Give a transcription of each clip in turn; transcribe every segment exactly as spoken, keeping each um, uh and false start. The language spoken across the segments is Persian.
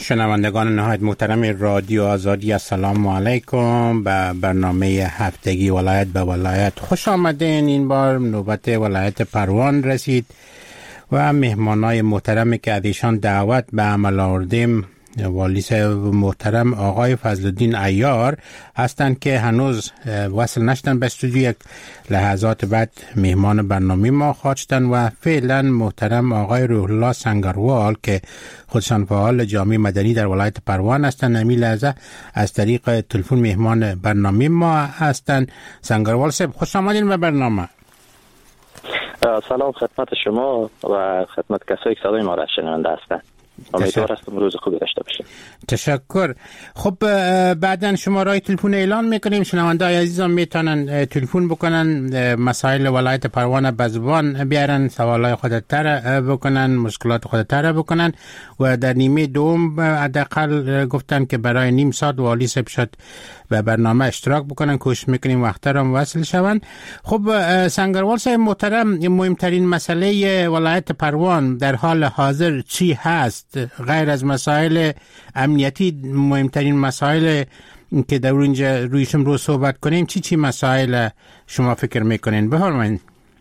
شنوندگان نهایت محترم رادیو آزادی، السلام علیکم. به برنامه هفتگی ولایت به ولایت خوش آمدین. این بار نوبت ولایت پروان رسید و مهمانای محترمی که از ایشان دعوت به عمل آوردیم والی صاحب محترم آقای فضلالدین عیار هستند که هنوز وصل نشدن به استودیو. یک لحظات بعد مهمان برنامه ما خواهد شدن و فعلا محترم آقای روح الله سنگروال که خودشان فعال جامعه مدنی در ولایت پروان هستند همین لحظه از طریق تلفن مهمان برنامه ما هستند. سنگروال صاحب خوش آمدین به برنامه. سلام خدمت شما و خدمت کسایی که صدای ما را شنونده هستند. امیدوار هستم روز خوبی داشته باشیم. تشکر. خب بعداً شماره تلفن اعلان میکنیم، شنونده‌های عزیزم میتونن تلفن بکنن، مسائل ولایت پروان به زبان بیارن، سوالای خودت تر بکنن، مشکلات خودت تر بکنن و در نیمه دوم حداقل گفتن که برای نیم ساعت والی صاحب شد به برنامه اشتراک بکنن، کوشش میکنیم وقترم وصل شون. خب سنگروال صاحب محترم، مهمترین مسئله ولایت پروان در حال حاضر چی هست غیر از مسائل امنیتی؟ مهمترین مسائل که در اینجا رویشم رو صحبت کنیم چی چی مسائل شما فکر میکنین؟ بفرمایید.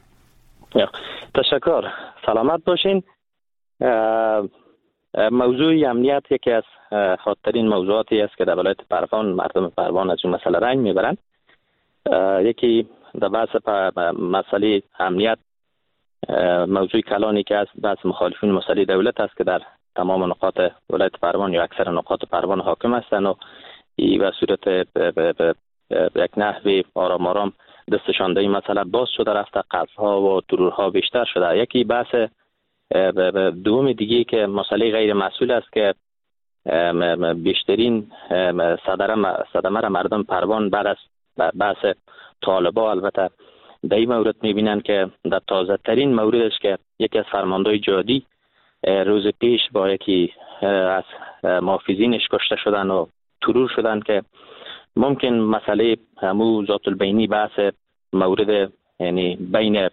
تشکر، سلامت باشین. موضوع امنیت یکی از خاطرین موضوعاتی است که در ولایت پروان مردم پروان از این مسئله رنج میبرند. یکی در بحث مسئله امنیت موضوع کلانی که از بحث مخالفین مسئله دولت است که در تمام نقاط ولایت پروان یا اکثر نقاط پروان حاکم هستند و ای به صورت یک نحوی آرام آرام دستشان در این مسئله باز شده رفته، قتل‌ها و ترورها بیشتر شده. یکی بحث دوم دیگه که مسئله غیر مسئول است که بیشترین صدمه را مردم پروان بعد از بحث طالبا البته در این مورد میبینن که در تازه ترین موردش که یکی از فرماندهای جهادی روز پیش با یکی از محافظینش کشته شدن و ترور شدن که ممکن مسئله همو ذات البینی بحث مورد یعنی بین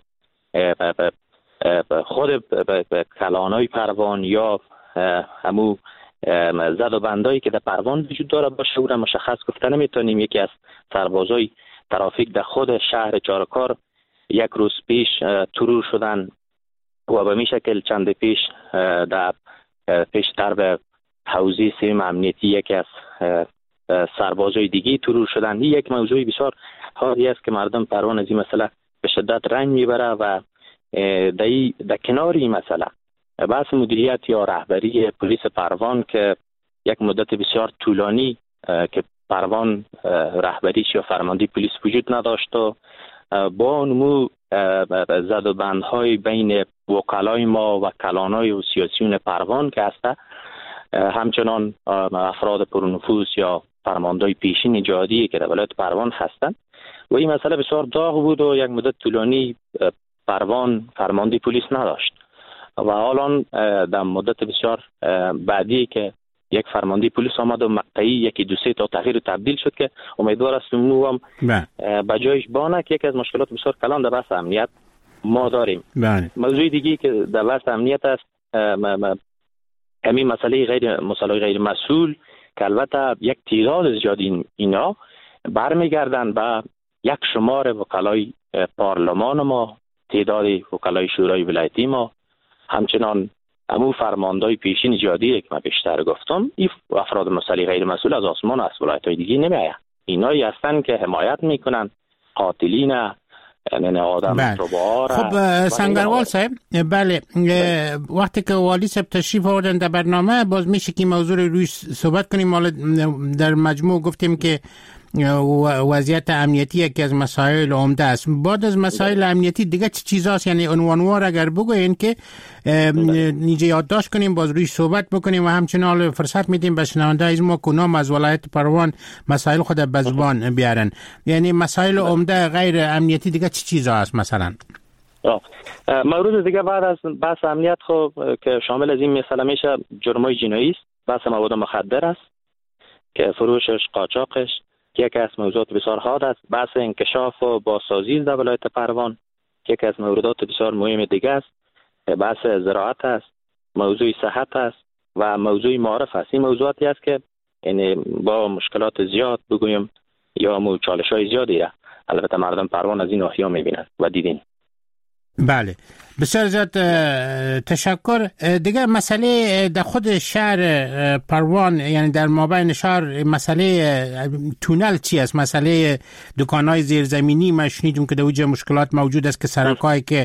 خود کلانای پروان یا همو زد و بندایی که در پروان وجود داره باشه او را مشخص گفته نمیتونیم. یکی از سربازای ترافیک در خود شهر چارکار یک روز پیش ترور شدن و به می شکل چند پیش در پیشتر به حوزه سیم امنیتی یکی از سربازای دیگی ترور شدن. این یک موضوع بسیار حادی است که مردم پروان از این مسئله به شدت رنج میبره و در در کنار این مسئله بحث مدیریت یا رهبری پلیس پروان که یک مدت بسیار طولانی که پروان رهبریش یا فرماندهی پلیس وجود نداشت و با نمو زد و بندهای بین وکلای ما و کلانای و سیاسیون پروان که هسته، همچنان افراد پرنفوذ یا فرماندهای پیشین جهادی که در ولایت پروان هستند و این مسئله بسیار داغ بود و یک مدت طولانی پروان فرماندهی پلیس نداشت و حالا در مدت بسیار بعدی که یک فرمانده پلیس آمد و مقطعی یکی دو سه تا تغییر و تبدیل شد که امیدوار هستم نو هم به جایش بانه که یکی از مشکلات بسیار کلان در بحث امنیت ما داریم. بله. موضوع دیگی که در بحث امنیت است همین مسئله غیر مسئله غیر مسئول که البته یک تعداد زیادی اینا برمیگردن به یک شمار وکلای پارلمان ما، تعداد وکلای شورای ولایتی ما، همچنان همون فرماندهای پیشین جهادی که من بیشتر گفتم. این افراد مسئله غیر مسئول از آسمان و از ولایت‌های دیگه نمیآیند. اینایی هستن که حمایت میکنن قاتلین یعنی آدم تبار. خب سنگروال صاحب، بله وقتی که والی صاحب تشریف آوردن در برنامه باز میشه که موضوع روی صحبت کنیم. حالا در مجموع گفتیم که وضعیت امنیتی یکی از مسائل عمده است. بعد از مسائل امنیتی دیگه چه چیزاست؟ یعنی عنوانوار اگر بگوین که نیجه یادداشت کنیم باز روی صحبت بکنیم و همچنان فرصت میدیم به شنونده از ما کنام از ولایت پروان مسائل خود به زبان بیارن. یعنی مسائل عمده غیر امنیتی دیگه چه چیزا است مثلا؟ مورد دیگه بعد از بحث امنیت خب که شامل از این مسئله میشه جرمای جنایی است، بحث مواد مخدر است که فروشش، قاچاقش یکی از موضوعات بسیار حاد است. بحث انکشاف و بازسازی در ولایت پروان یکی از موضوعات بسیار مهم دیگه است. بحث زراعت است، موضوع صحت است، و موضوع معارف است. این موضوعاتی است که یعنی با مشکلات زیاد بگویم یا مو چالش های زیادی را البته مردم پروان از این ناحیه میبینند و دیدین. بله بسیار زیاد تشکر. دیگه مسئله در خود شهر پروان یعنی در مابین شهر مسئله تونل چی است؟ مسئله دکان‌های زیرزمینی ما شنیدیم که در اوج مشکلات موجود است که سرکایی که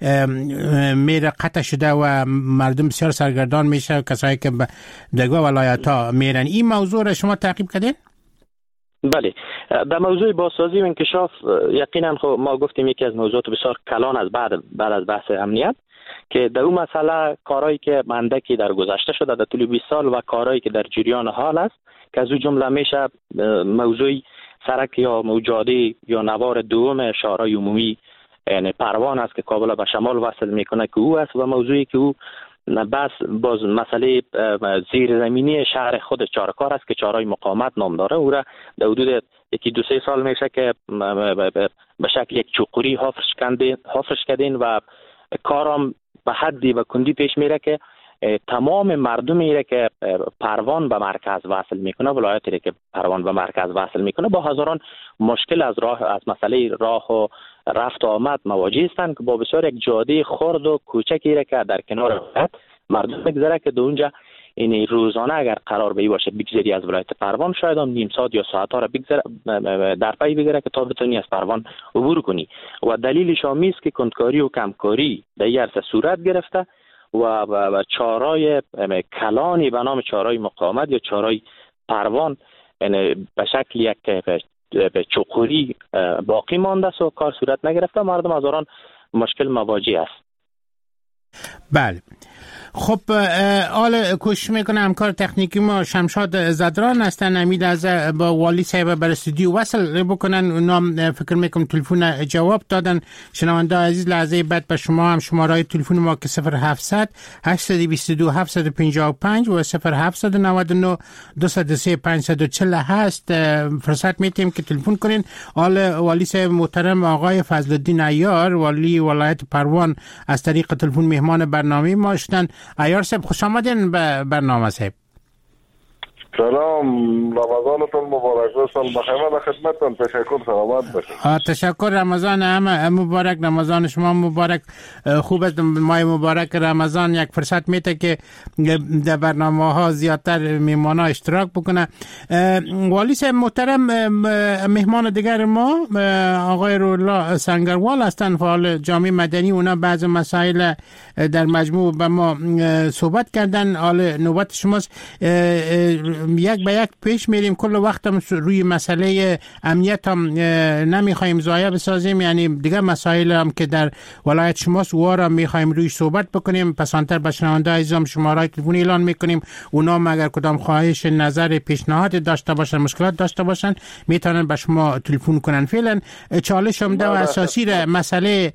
میره قطع شده و مردم بسیار سرگردان میشه، کسایی که در ولایت‌ها میرن. این موضوع را شما تعقیب کردین؟ بله، در موضوع بازسازی و انکشاف یقینا خب ما گفتیم یکی از موضوعات بسیار کلان از بعد بعد از بحث امنیت که در اون مسئله کارهایی که مندکی در گذشته شده در طول بیست سال و کارهایی که در جریان حال است که از اون جمله میشه موضوع سرک یا موجاده یا نوار دوم شهرهای عمومی یعنی پروان است که کابل به شمال وصل میکنه که او است و موضوعی که او بس باز مسئله زیرزمینی شهر خود چارکار است که چهارراه مقاومت نام داره. او را در حدود یکی دو سه سال میشه که به شکل یک چوقوری حفرش کردین حفرش کردین و کارم به حدی و کندی پیش میره که تمام مردمی را که پروان به مرکز وصل میکنه، ولایتی را که پروان به مرکز وصل میکنه با هزاران مشکل از راه از مسئله راه و رفت و آمد مواجه هستند که با بسیار یک جاده خرد و کوچکی را که در کنار ولایت مردم میگذره که در اونجا این روزانه اگر قرار بی باشه بگذری از ولایت پروان شاید هم نیم ساعت یا ساعت ها را بگذره در پی بگیره که تا بتونی از پروان عبور کنی و دلیلش هم است که کندکاری و کمکاری در این عرصه صورت گرفته و, و, و چهارراه کلانی به نام چهارراه مقاومت یا چهارراه پروان یعنی به شکل یک به چوقوری باقی مانده است و کار صورت نگرفته، مردم از آن مشکل مواجه است. بله خب آل کوشش میکنه همکار تکنیکی ما شمشاد زدران هستن، امید از با والی صاحب بر استودیو وصل بکنن. اونا فکر میکنم تلفن جواب دادن. شنونده عزیز لحظه بعد به شما هم شماره تلفن ما که صفر هفتصد هشتصد و بیست و دو هفتصد و پنجاه و پنج و صفر هفتصد و نود و نه دویست و سه پانصد و چهل هست فرصت میتیم که تلفن کنین. آل والی صاحب محترم آقای فضل الدین عیار والی ولایت پروان از طریق تلفن مهمان برنامه ما شدن. عیار صاحب خوش آمدین به برنامه صاحب. سلام، رمضانتون مبارک و سال بخیر. من خدمتتون تشکر، سلامت باشید. تشکر، رمضان همه مبارک، رمضان شما مبارک. خوب است ماه مبارک رمضان یک فرصت میده که در برنامه ها زیادتر میهمان ها اشتراک بکنه. والی صاحب محترم مهمان دیگر ما آقای رولا سنگروال هستند، فعال جامعه مدنی. اونا بعض مسائل در مجموع به ما صحبت کردن. حال نوبت شماست. یک به یک پیش میریم، کل وقت هم روی مسئله امنیت هم نمیخوایم ضایع بسازیم، یعنی دیگه مسائل هم که در ولایت شماست او را میخوایم روی صحبت بکنیم. پسانتر به شنونده عزیزم شماره تلفن اعلان میکنیم، اونا هم اگر کدام خواهش نظر پیشنهاد داشته باشن مشکلات داشته باشن میتونن به شما تلفن کنن. فعلا چالش عمده و اساسی را مسئله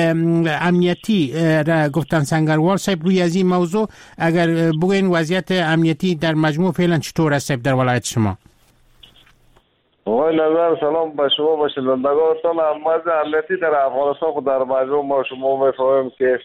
امنیتی را گفتن سنگروال صاحب. روی از این موضوع اگر بگوین وضعیت امنیتی در مجموع فعلا چطور است در ولایت شما؟ وای نظر سلام به شما و شنوندگانتان. وضع امنیتی در افغانستان خود در مجموع ما شما میفهمیم که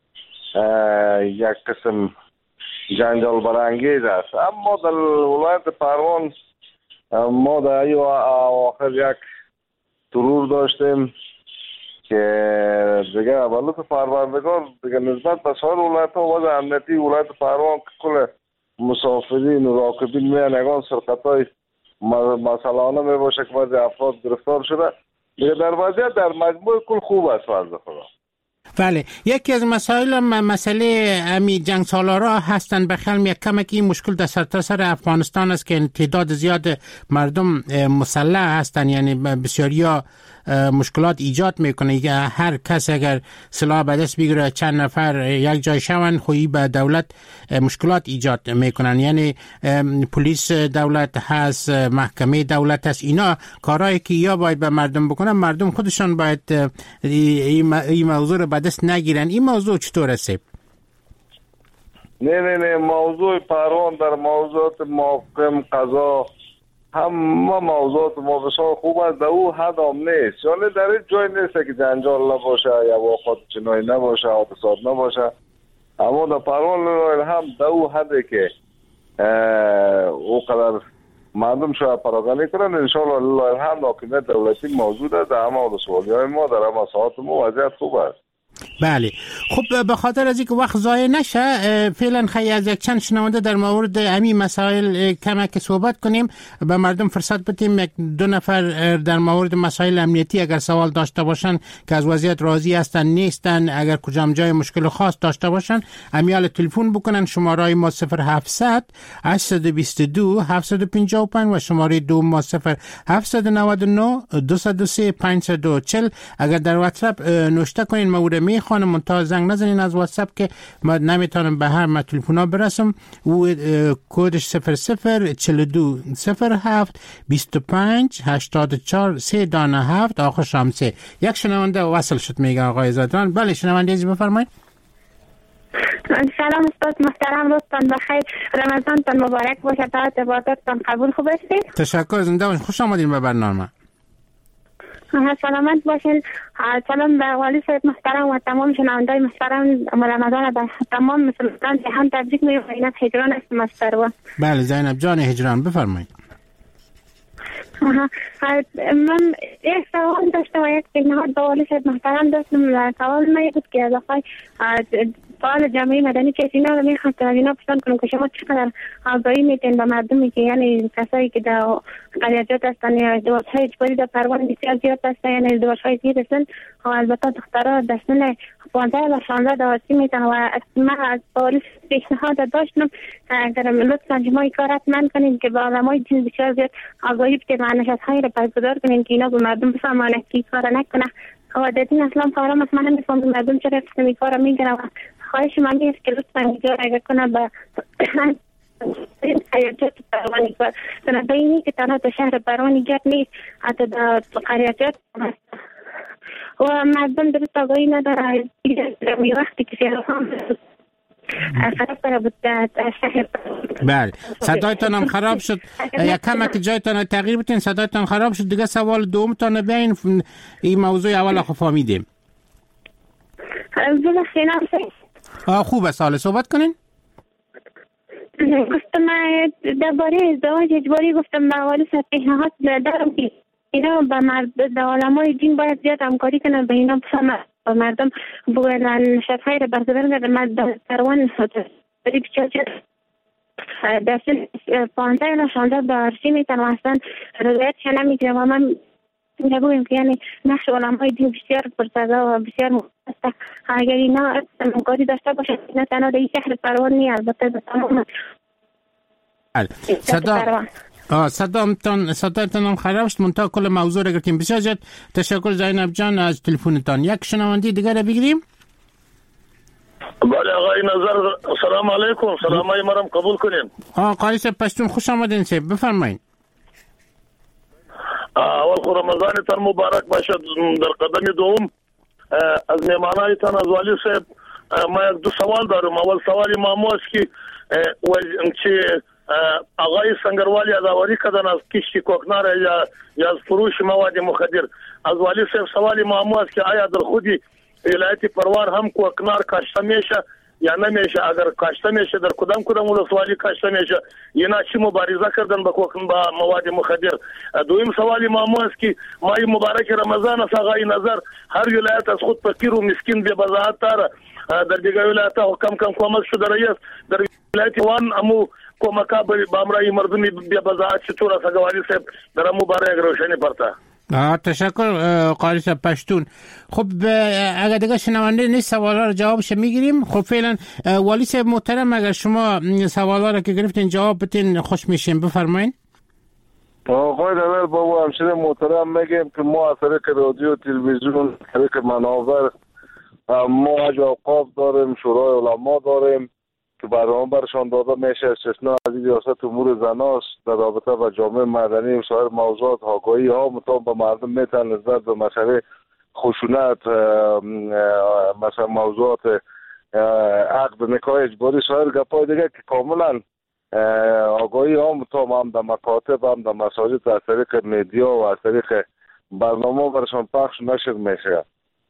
یک قسم جنجال برانگیز است، اما در ولایت پروان ما در ای آخر یک ترور داشتیم که دیگه اولوت پروردگار دیگه نسبت به سایر ولایت ها وضع امنیتی ولایت پروان کل مسافرین و راکبین میان یگان سرقت های مسئلانه می باشه که بعضی افراد گرفتار شده. دیگه در وضعیت در مجموع کل خوب است فضل خدا. بله، یکی از مسائل مسئله امی جنگ سالارا هستند. بخیال یک کمکی مشکل در سرتاسر افغانستان است که تعداد زیاد مردم مسلح هستند، یعنی بسیاریا مشکلات ایجاد میکنه. هر کس اگر سلاح به دست بگیره چند نفر یک جای شون خویی به دولت مشکلات ایجاد میکنن، یعنی پلیس دولت هست، محکمه دولت هست. اینا کارهایی که یا باید به مردم بکنن، مردم خودشان باید این موضوع رو به دست نگیرن. این موضوع چطور است؟ نه نه نه موضوع پروان در موضوعات محکم قضا همه موضوعات ما بسیار خوب است، در او حد هم نیست، یعنی در این جای نیست که جنجال نباشه یا واقعات جنایی نباشه، حادثات نباشه. اما در پروان هم در او حده که او قدر مردم شاید پراکنی کنن، انشاءالله لله الحمد حاکمیت دولتی موجود است. در همه سوالی های ما در همه ساعت ما وضعیت خوب است. بله خب به خاطر از اینکه وقت ضایع نشه فعلا خیلی از یک چند شنونده در مورد همین مسائل کمک صحبت کنیم، به مردم فرصت بدیم یک دو نفر در مورد مسائل امنیتی اگر سوال داشته باشن که از وضعیت راضی هستن نیستن، اگر کجام جای مشکل خاص داشته باشن امیال تلفن بکنن. شماره ما صفر هفتصد هشتصد و بیست و دو هفتصد و پنجاه و پنج و شماره دو ما صفر هفتصد و نود و نه دویست و سه پانصد و چهل. اگر در واتساپ نوشته کنین مورد می خانم منتها زنگ نزنین از واتساپ که ما نمیتونم به هر تلفنا برسم. و کدش صفر صفر چهل و دو صفر هفت بیست و پنج هشتاد و چهار سه دانه هفت آخر شامسه. یک شنونده وصل شد میگه آقای زادران. بله شنونده ازی بفرمایید. سلام استاد محترم، روزتان بخیر، رمضانتان مبارک باشه، تا عبادتتان قبول خوب هستید. تشکر، زنده باشین، خوش آمدین به برنامه. سلامت باشین. سلام به والی صاحب محترم و تمام شنوندای محترم. رمضان به تمام مسلمانان جهان تبریک میگم. اینک هجران است مستر. بله زینب جان هجران بفرمایید. من یک سوال داشتم و یک پیشنهاد به والی صاحب محترم داشتم. سوال من بود که از آقای فعال جامعه مدنی که اینا رو میخواستم از اینا پرسان کنم که شما چقدر آگاهی میتین به مردمی که یعنی کسایی که در قریجات هستن یا ازدواج های اجباری در پروان بسیار زیاد هستن، یعنی ازدواج های زیاد هستن و البته دخترها در سن پانزده و شانزده دواسی میتن و من از پالیس پیشنهاد داشتم اگر لطفا شما این کار حتما کنین که با علمای دین بسیار زیاد آگاهی بتین و نشست های رو پایگذار کنین که اینا به مردم بفهمانه که این کار نکنه. و در دین اسلام کارم است، من نمیفهم مردم چرا قسم این کار میگن و خواهش من نیست که لطفا اینجا اگر کنه به قریجات پروانی کار کنه. به اینی که تنها در شهر پروانی گرد نیست، حتی در قریجات و مردم درست آگاهی نداره. می وقتی که سیارم خراب کرده بود در شهر. بله صدایتان هم خراب شد، یک کمک جایتان تغییر بتین، صدایتان خراب شد. دیگه سوال دومتان بیاین، این موضوع اول آخو فهمیدیم. آه خوب است، حالا صحبت کنین. گفتم درباره ازدواج اجباری گفتم به حوالی پیشنهاد دارم که اینا با مرد علمای دین باید زیاد همکاری کنن، به اینا بفهمن و مردم باید شفای رو برزبر در مرد پروان بری بچه در سن پانزده و شانزده دارسی میتن و اصلا رضایت چه نمیگیره و من نگویم که یعنی نقش علمای دین بسیار پرسزا و بسیار مختص. اگر اینا همکاری داشته باشن اینا تنها در این شهر پروان نی، البته به تمام صدا آه صدامتان صدایتان هم خراب شد، منتها کل موضوع را گرفتیم. بسیار زیاد تشکر زینب جان از تلفنتان. یک شنونده دیگر را بگیریم. بله آقای نظر سلام علیکم، سلام های مرم قبول کنیم. آقای پشتون خوش آمدین سه بفرمایید. اول خو رمضانتان مبارک باشد. در قدم دوم از مهمانایتان از والی صاحب ما یک دو سوال دارم. اول سوالی ما است که چه آقای سنگروالی اداوری کردن از کشتی کوکنار یا یا از فروش مواد مخدر. از والی صاحب سوالی ما است که آیا در خودی ولایت پروان هم کوکنار کاشته میشه یا نمیشه؟ اگر کاشته میشه در کدام کدام ولسوالی کاشته میشه؟ اینا چی مبارزه کردن با کوکن با مواد مخدر؟ دویم سوالی ما است که ماه مبارک رمضان است آقای نظر هر ولایت از خود فقیر و مسکین به بزاعت داره. در دیگه ولایت ها کم کم کمک شده رئیس در ولایت وان امو کمکا با امرای مردمی به بزاعت چطور است والی صاحب در مبارک روشنی پرتا. آه تشکر قاری صاحب پشتون. خب اگر دیگه شنونده نیست سوالا رو جوابش میگیریم. خب فعلا والی صاحب محترم اگر شما سوالا رو که گرفتین جواب بدین خوش میشیم، بفرمایید. آقای دلال بابا همشیر محترم میگیم که ما از طریق رادیو و تلویزیون طریق منابر ما حج اوقاف داریم، شورای علما داریم که برنامه برشان داده میشه. استثنا از ریاست امور زناست در رابطه با جامعه مدنی و سایر موضوعات آگاهی ها مطابق به مردم میتن نسبت به مسئله خشونت، مثلا موضوعات عقد نکاح اجباری سایر گپای دیگه که کاملا آگاهی ها مطابق هم در مکاتب هم در مساجد از طریق میدیا و از طریق برنامه برشان پخش نشر میشه.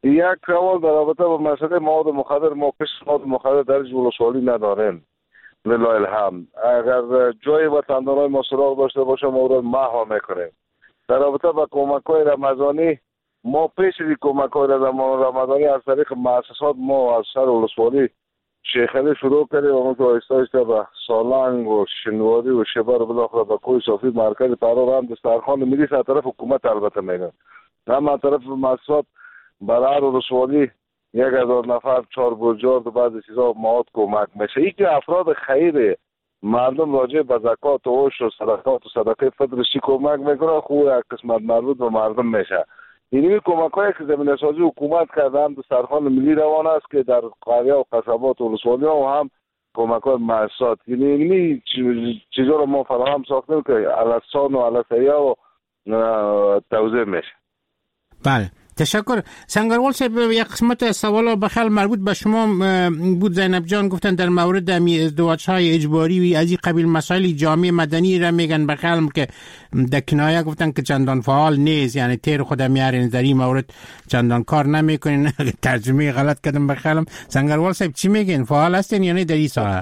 یک سوال در رابطه با مسئله مواد مخدر. ما کشف مواد مخدر در ولسوالی نداریم لله الحمد. اگر جای وطندانای ما سراغ داشته باشه ما رو محو میکنیم. در رابطه با کمک‌های رمضانی ما پیش از کمک‌های رمضانی از طریق مؤسسات ما از سر ولسوالی شیخلی شروع کردیم و ما آهسته آهسته به سالنگ و شنواری و شبر و بالاخره به کوه صافی مرکز پرار هم دسترخوان ملی از طرف حکومت البته میگن، هم از طرف مؤسسات برای هر ولسوالی یک هزار نفر چهار برجارد و بعض چیزا مواد کمک میشه. این که افراد خیر مردم راجع به زکات و عشر و صدقات و صدقه فطرشی کمک میکنه، خوب یک قسمت مربوط به مردم میشه. اینی کمک هایی که زمینه سازی حکومت کرده هم دسترخوان ملی روان است که در قریه و قصبات و ولسوالی ها و هم کمک های مؤسسات. یعنی اینی چیزا رو ما فراهم ساختیم که علسان و علسیه و توضیح میشه. بله تشکر. سنگروال صاحب یک قسمت سوال بخل مربوط به شما بود. زینب جان گفتن در مورد ازدواج های اجباری و از این قبیل مسائل جامعه مدنی را میگن بخل که در کنایه گفتن که چندان فعال نیست، یعنی تیر خود میارین در این مورد چندان کار نمیکنین. ترجمه غلط کردم بخلم. سنگروال صاحب چی میگین؟ فعال هستین یعنی در این ساحه؟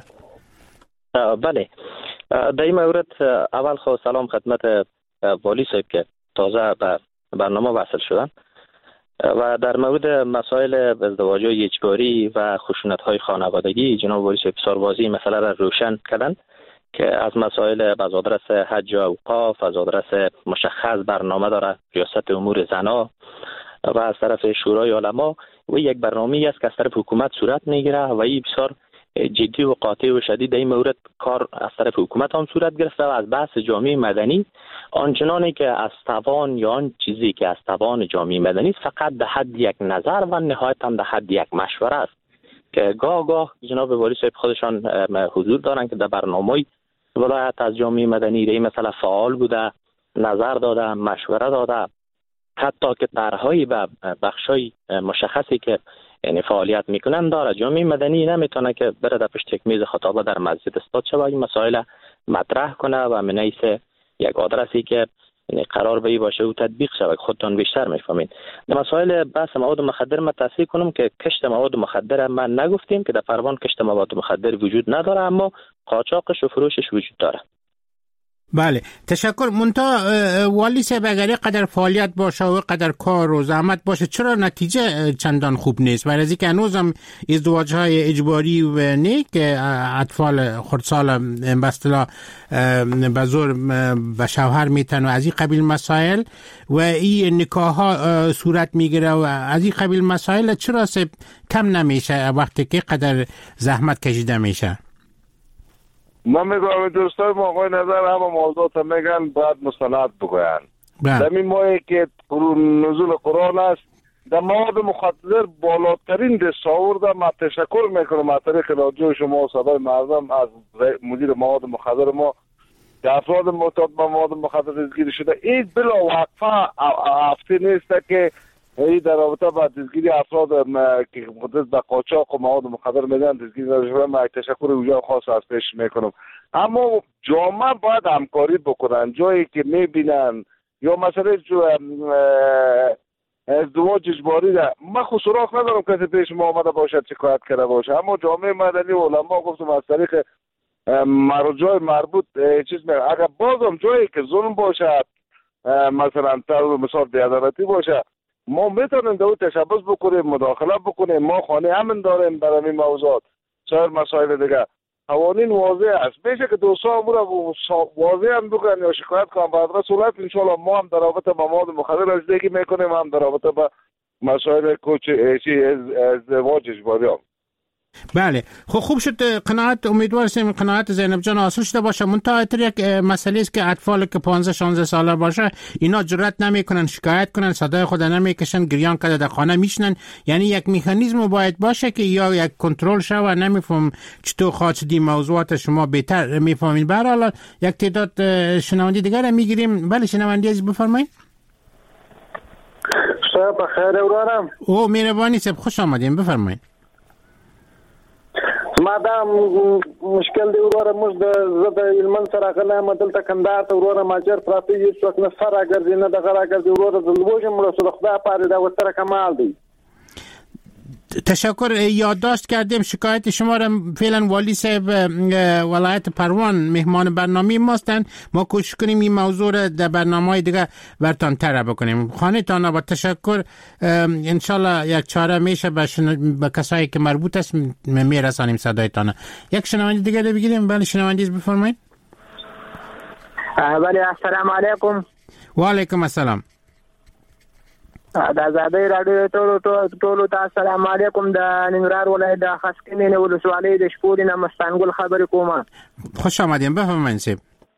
بله در این مورد اول خو سلام خدمت والی صاحب که تازه به برنامه وصل شدن و در مورد مسائل ازدواج‌های اجباری و خشونت‌های خانوادگی جناب والی صاحب بسیار واضح مسئله را روشن کردند که از مسائل از آدرس حج و اوقاف، از آدرس مشخص برنامه داره ریاست امور زنا و از طرف شورای علما و یک برنامه‌ای است که از طرف حکومت صورت میگیره و این بسیار جدی و قاطع و شدید در این مورد کار از طرف حکومت هم صورت گرفته و از بحث جامعه مدنی آنچنانی که از توان یا آن چیزی که از توان جامعه مدنی فقط در حد یک نظر و نهایت هم در حد یک مشوره است که گاه گاه جناب والی صاحب خودشان حضور دارن که در برنامه‌های ولایت از جامعه مدنی در این مسئله فعال بوده، نظر داده، مشوره داده، حتی که طرح‌های به بخشای مشخصی که یعنی فعالیت میکنن داره. جامعه مدنی نمیتونه که بره در پشت یک میز خطابه در مسجد استاد شود این مسائل مطرح کنه و من حیث یک آدرسی که یعنی قرار به باشه و تطبیق شود. خودتون بیشتر میفهمین. در مسائل بحث مواد مخدر من تصحیح کنم که کشت مواد مخدر من نگفتیم که در پروان کشت مواد مخدر وجود نداره، اما قاچاقش و فروشش وجود داره. بله تشکر. منتها والی صاحب اگر قدر فعالیت باشه و قدر کار و زحمت باشه چرا نتیجه چندان خوب نیست؟ برای اینکه هنوز هم ازدواج های اجباری و نه که اطفال خردسال به اصطلاح به زور به شوهر میتن و از این قبیل مسائل و این نکاح ها صورت میگیره و از این قبیل مسائل چرا سب کم نمیشه وقتی که قدر زحمت کشیده میشه؟ من میگم دوستای ما آقای نظر همه موضوعات میگن باید مستند بگوین. در این ماهی که نزول قرآن است در مواد مخدر بالاترین دستاورد ما تشکر میکنم از طریق رادیو شما و صدای مردم از مدیر مواد مخدر ما که افراد معتاد به مواد مخدر دستگیر شده. این بلا وقفه هفته نیست که این در رابطه با دستگیری افراد که خودت به قاچاق و مواد مخدر میدن دستگیری شده. من تشکر ویژه خاص از پیش میکنم. اما جامعه باید همکاری بکنن جایی که میبینن یا مثلا ازدواج اجباری ده من خود سراغ ندارم کسی پیش ما آمده باشد شکایت کرده باشه، اما جامعه مدنی و علما گفتم از طریق مرجع مربوط چیز میگه اگر بازم جایی که ظلم باشد مثلا طور مثال بی‌عدالتی باشه ما میتونیم در اون تشبث بکنیم، مداخله بکنیم. ما خانه امن داریم برای این موضوعات. سایر مسائل دیگه قوانین واضح است. میشه که دوستا امور واضح هم بگن یا شکایت کنن به آدرس ولایت. ان شاء الله ما هم در رابطه با مواد مخدر رسیدگی میکنیم، هم در رابطه با مسائل کوچ ازدواج اجباری هم. بله خب خوب شد. قناعت امیدوار هستیم قناعت زینب جان حاصل شده باشه. منتها یک مسئله است که اطفال که پانزده شانزده ساله باشه اینا جرئت نمیکنن شکایت کنن، صدای خود نمیکشن، گریان کرده در خانه میشنن. یعنی یک مکانیزم باید باشه که یا یک کنترل شه و نمیفهم چطور خاطر موضوعات شما بهتر میفهمین. به هر حال یک تعداد شنونده دیگر میگیریم. بله شنونده عزیز بفرمایید. شب بخیر اورارم. او مهربانی صاحب خوش آمدین بفرمایید. مادام مشکل دی وروره موږ د زه د علمن سره غلی یم دلته کندهار ته وروره ماجر پراته هېڅ څوک نه سره راګرځي نه دغه راګرځي وروره د لوږې مړه شو د خدای پاره دا ورسره کمال دی. تشکر. یادداشت کردیم شکایت شما را فعلا والی صاحب ولایت پروان مهمان برنامه ماستن. ما کوشش کنیم این موضوع را در برنامه‌های دیگه برتان تر بکنیم. خانه تان با تشکر. انشالله یک چاره میشه به شن... به کسایی که مربوط است میرسانیم صدایتان. یک شنونده دیگه رو بگیریم. بله شنونده بفرمایید. بله السلام علیکم. و علیکم السلام. د آزادۍ راډیو ټولو ټولو ته السلام علیکم. د ننګرهار ولایت د خسکینې ولسوالۍ د شپورې نه مستانګل خبرې کوم. خوش آمدین. بفرمایئ صاحب.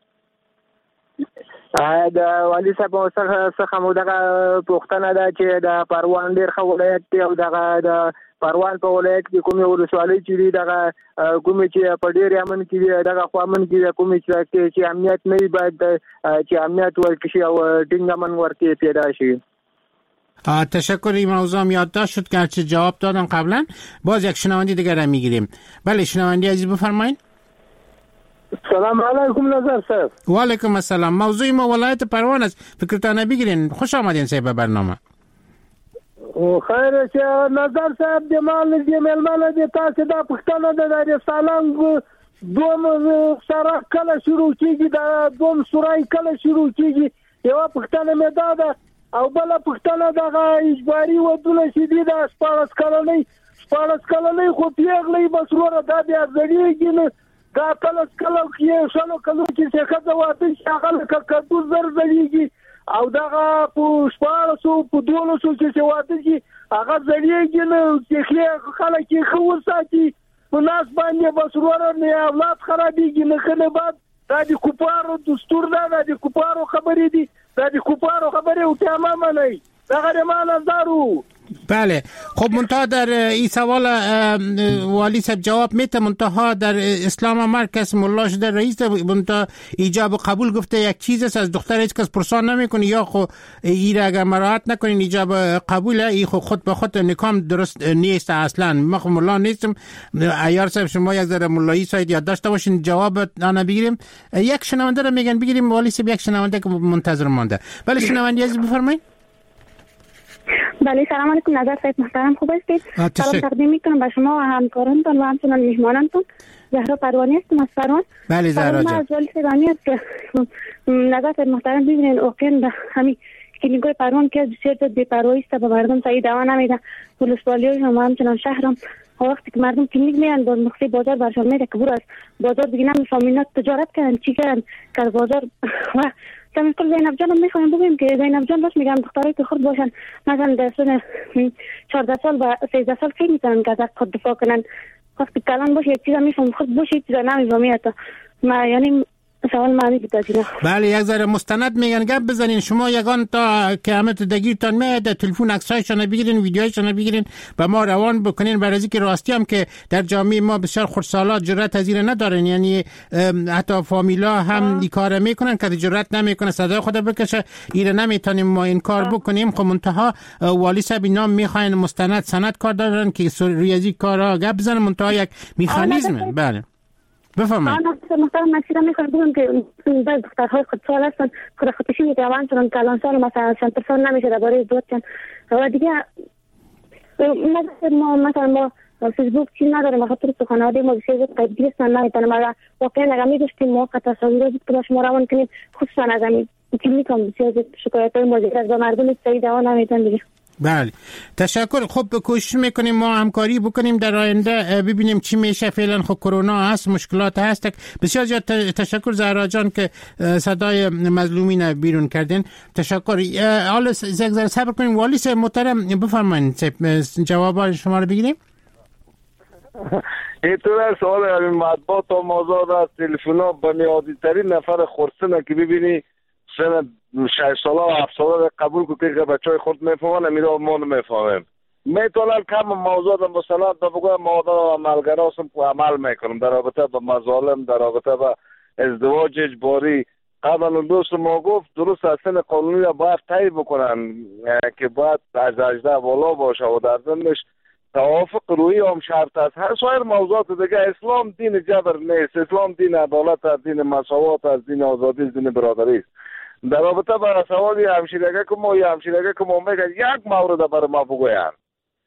د والي صاحب څخه مو دغه پوښتنه ده چې د پروان ډېر ښه ولایت دی او دغه د پروان په ولایت کې کومې ولسوالۍ چې دي دغه کومې چې په ډېر امن کې دي دغه خو امن کې دي کومې چې امنیت نه وي باید چې امنیت ورکړي شي او ټینګ امن ورکړي پیدا شي. تشکر. این موضوع هم یادداشت شد که هرچی جواب دادم قبلا. باز یک شنوندی دیگر را میگیریم. بله شنوندی عزیز بفرمایید. سلام علیکم نظر صاحب. و علیکم السلام. موضوع ما ولایت پروان است. فکرتان بگیرین. خوش آمدین صاحب برنامه. خیر چې نظر صاحب د مال د ملمنه د تاسو د پښتنه د رسالنګ دوم سره کله شروع کیږي د دوم سورای کله شروع کیږي یو پښتنه مې دا او بل پښتنه دغه اجباري ودونه چې دي د سپارس کلنۍ سپارس کلنۍ خو پیغلې بسروره دا بیا ځړېږي نه دا کله کله کې شلو کلو کې څه خزه واده شغله کډو زر ځړېږي او دغه په سپارسو په دولسو چې واده کې هغه ځړېږي نه چې خلک یې خو ساتي په ناس باندې بسروره نه اولاد خرابېږي نه خنه بعد دا د کوپارو دستور دا د کوپارو خبرې دي دا د کوپارو خبرې او تمام نه دا غره ما نظرو. بله خب منتها در این سوال والی صاحب جواب میته. منتها در اسلام مرکز ملا شده رئیس منتها ایجاب و قبول گفته یک چیز است از دختر هیچ کس پرسان نمیکنه یا خو این اگر مراعات نکنین ایجاب قبول این خو خود به خود نکام درست نیست اصلا. ما خو ملا نیستم. عیار صاحب شما یک ذره ملایی ساید یاد داشته باشین جواب آن بگیریم. یک شنونده رو میگن بگیریم والی صاحب. یک شنونده که منتظر مانده. بله شنونده عزیز بفرمایید. بله سلام علیکم نظر صاحب محترم خوب هستید؟ سلام تقدیم میکنم به شما و همکارانتون و همچنان میهمانانتون. زهرا پروانی هستم از پروان. بله زهرا جان. از والی صاحب است که نظر صاحب محترم ببینید واقعا به همین کلینگوی پروان که بسیار بی‌پروایی است به مردم سعی دوا نمیده. ولسوالی هم همچنان شهرم وقتی که مردم کلینیک میان با مخفی بازار برشان میده که برو از بازار دیگه نمیفهمین تجارت کردن چی کردن که بازار و مثلا زینب جان میخوایم بگیم که زینب جان باش میگم دخترای که خود باشن مثلا در سن چهارده سال و سیزده سال فکر میکنن که از خود دفاع کنن. وقتی کلان باشه یک چیزا میفهم خود باشه یک چیزا نمیفهمی تا ما یعنی سوال معنی بتاجینا. بله یک ذره مستند میگن گپ بزنین شما یگان تا که همه دگیرتان میاد تلفن عکسایشون بگیرین ویدیوهایشون بگیرین و ما روان بکنین برای اینکه راستی هم که در جامعه ما بسیار خردسالات جرأت از این ندارن. یعنی حتی فامیلا هم این کار میکنن که جرأت نمیکنه صدای خود بکشه ایره نمیتونیم ما این کار بکنیم. خب منتها والی صاحب اینا میخواین مستند سند کار دارن که ریاضی کارا گپ بزنن منتها یک مکانیزم. بله بفرمایید. من مثلا مکسیدا میخوام بگم که بعض دخترهای خودسال هستن خود خودشی میتوان چون کلان سال مثلا چند سال نمیشه درباره ازدواج و دیگه مثلا ما مثلا ما فیسبوک چی نداریم بخاطر سخنرانی ما بسیار قدیمی هستن نمیتونیم اگر واقعا اگر می‌داشتیم موقع تصاویر بود که باش ما روان کنیم خصوصا از همین کلینیک هم بسیار شکایت‌های مدیر از مردم سعی دوا نمیتونن دیگه. بله تشکر. خب کوشش میکنیم ما همکاری بکنیم در آینده ببینیم چی میشه. فعلا خب کرونا هست مشکلات هست. بسیار زیاد تشکر زهرا جان که صدای مظلومین بیرون کردین. تشکر. حالا یک ذره صبر کنیم والی صاحب محترم بفرمایید جواب شما رو بگیریم. اینطور سوال همین مطبوعات و موضوع از تلفن ها بنیادی ترین نفر خورسنه که ببینی سن شش ساله و هفت ساله قبول کنه که بچه های خود میفهمن امیده ما نمیفهمیم. میتونن کم موضوع در مسئلات در بگوی موضوع و عملگراسم که عمل میکنم در رابطه با مظالم در رابطه با ازدواج اجباری. قبلا دوست ما گفت درست از سن قانونی را باید طی بکنن که باید از هجده بالا باشه و در ضمنش توافق روی هم شرط است. هر سایر موضوعات دیگه اسلام دین جبر نیست. اسلام دین عدالت است، دین مساوات است، دین آزادی است، دین برادری است. در رابطه با سوالی همشیرگی که ما یا همشیرگی که ما میگن یک مورد برای ما بگوین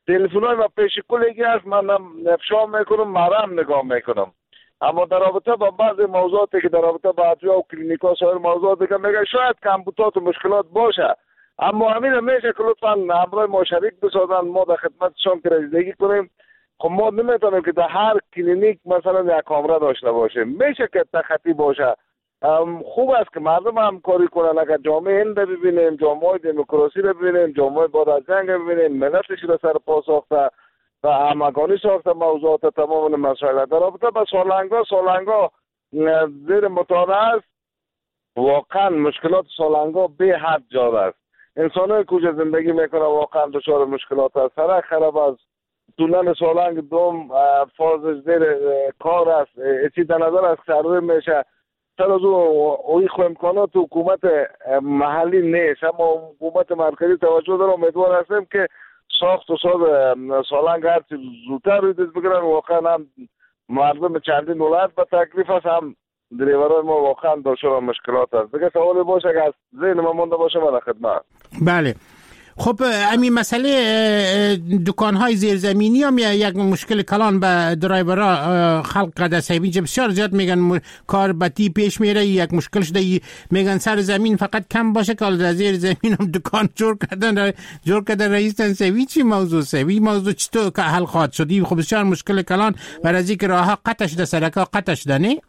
تلفن‌های ما پیش کلیگی هست، من افشا میکنم، مرم نگاه میکنم. اما در رابطه با بعضی موضوعاتی که در رابطه با ادویه و کلینیک ها سایر موضوعاتی که میگه شاید کمبودات و مشکلات باشه، اما همین میشه که لطفا همراه ما شریک بسازن، ما در خدمتشان که رسیدگی کنیم. خب ما نمیتونیم که در هر کلینیک مثلا یک کامره داشته باشیم، میشه که تخطی باشه. خوب است که مردم همکاری کنن. اگر جامعه هند ببینیم، جامعه دموکراسی رو ببینیم، جامعه بعد از جنگ ببینیم، ملتش رو سر پا ساخته و همگانی ساخته موضوعات تمام مسائل. در رابطه با سالنگا، سالنگا زیر مطالعه است. واقعا مشکلات سالنگا به حد جار است. انسان کجا زندگی میکنه واقعا دچار مشکلات است. سرک خراب است. دونن سالنگ دوم فازش زیر کار است. اچی در نظر است سروی میشه. سر از اوی خو امکانات حکومت محلی نیست، اما حکومت مرکزی توجه داره. امیدوار هستیم که ساخت و ساز سالنگ هرچی زودتر روی دست بگیرن. واقعا هم مردم چندین ولایت به تکلیف است، هم دریورای ما واقعا دچار مشکلات است. دیگه سوالی باشه که از ذهن ما مونده باشه من خدمت. بله. خب همین مسئله دکان‌های زیرزمینی هم یک مشکل کلان به درایورها خلق کرده است. اینجا بسیار زیاد میگن کار بتی پیش میره، یک مشکل شده، میگن سر زمین فقط کم باشه که در زیر زمین هم دکان جور کردن جور کردن رئیس تنسوی. چی موضوع سوی موضوع چطور که حل خواهد شد؟ خب بسیار مشکل کلان برای اینکه راهها قطع شده، سرک‌ها قطع شده. نه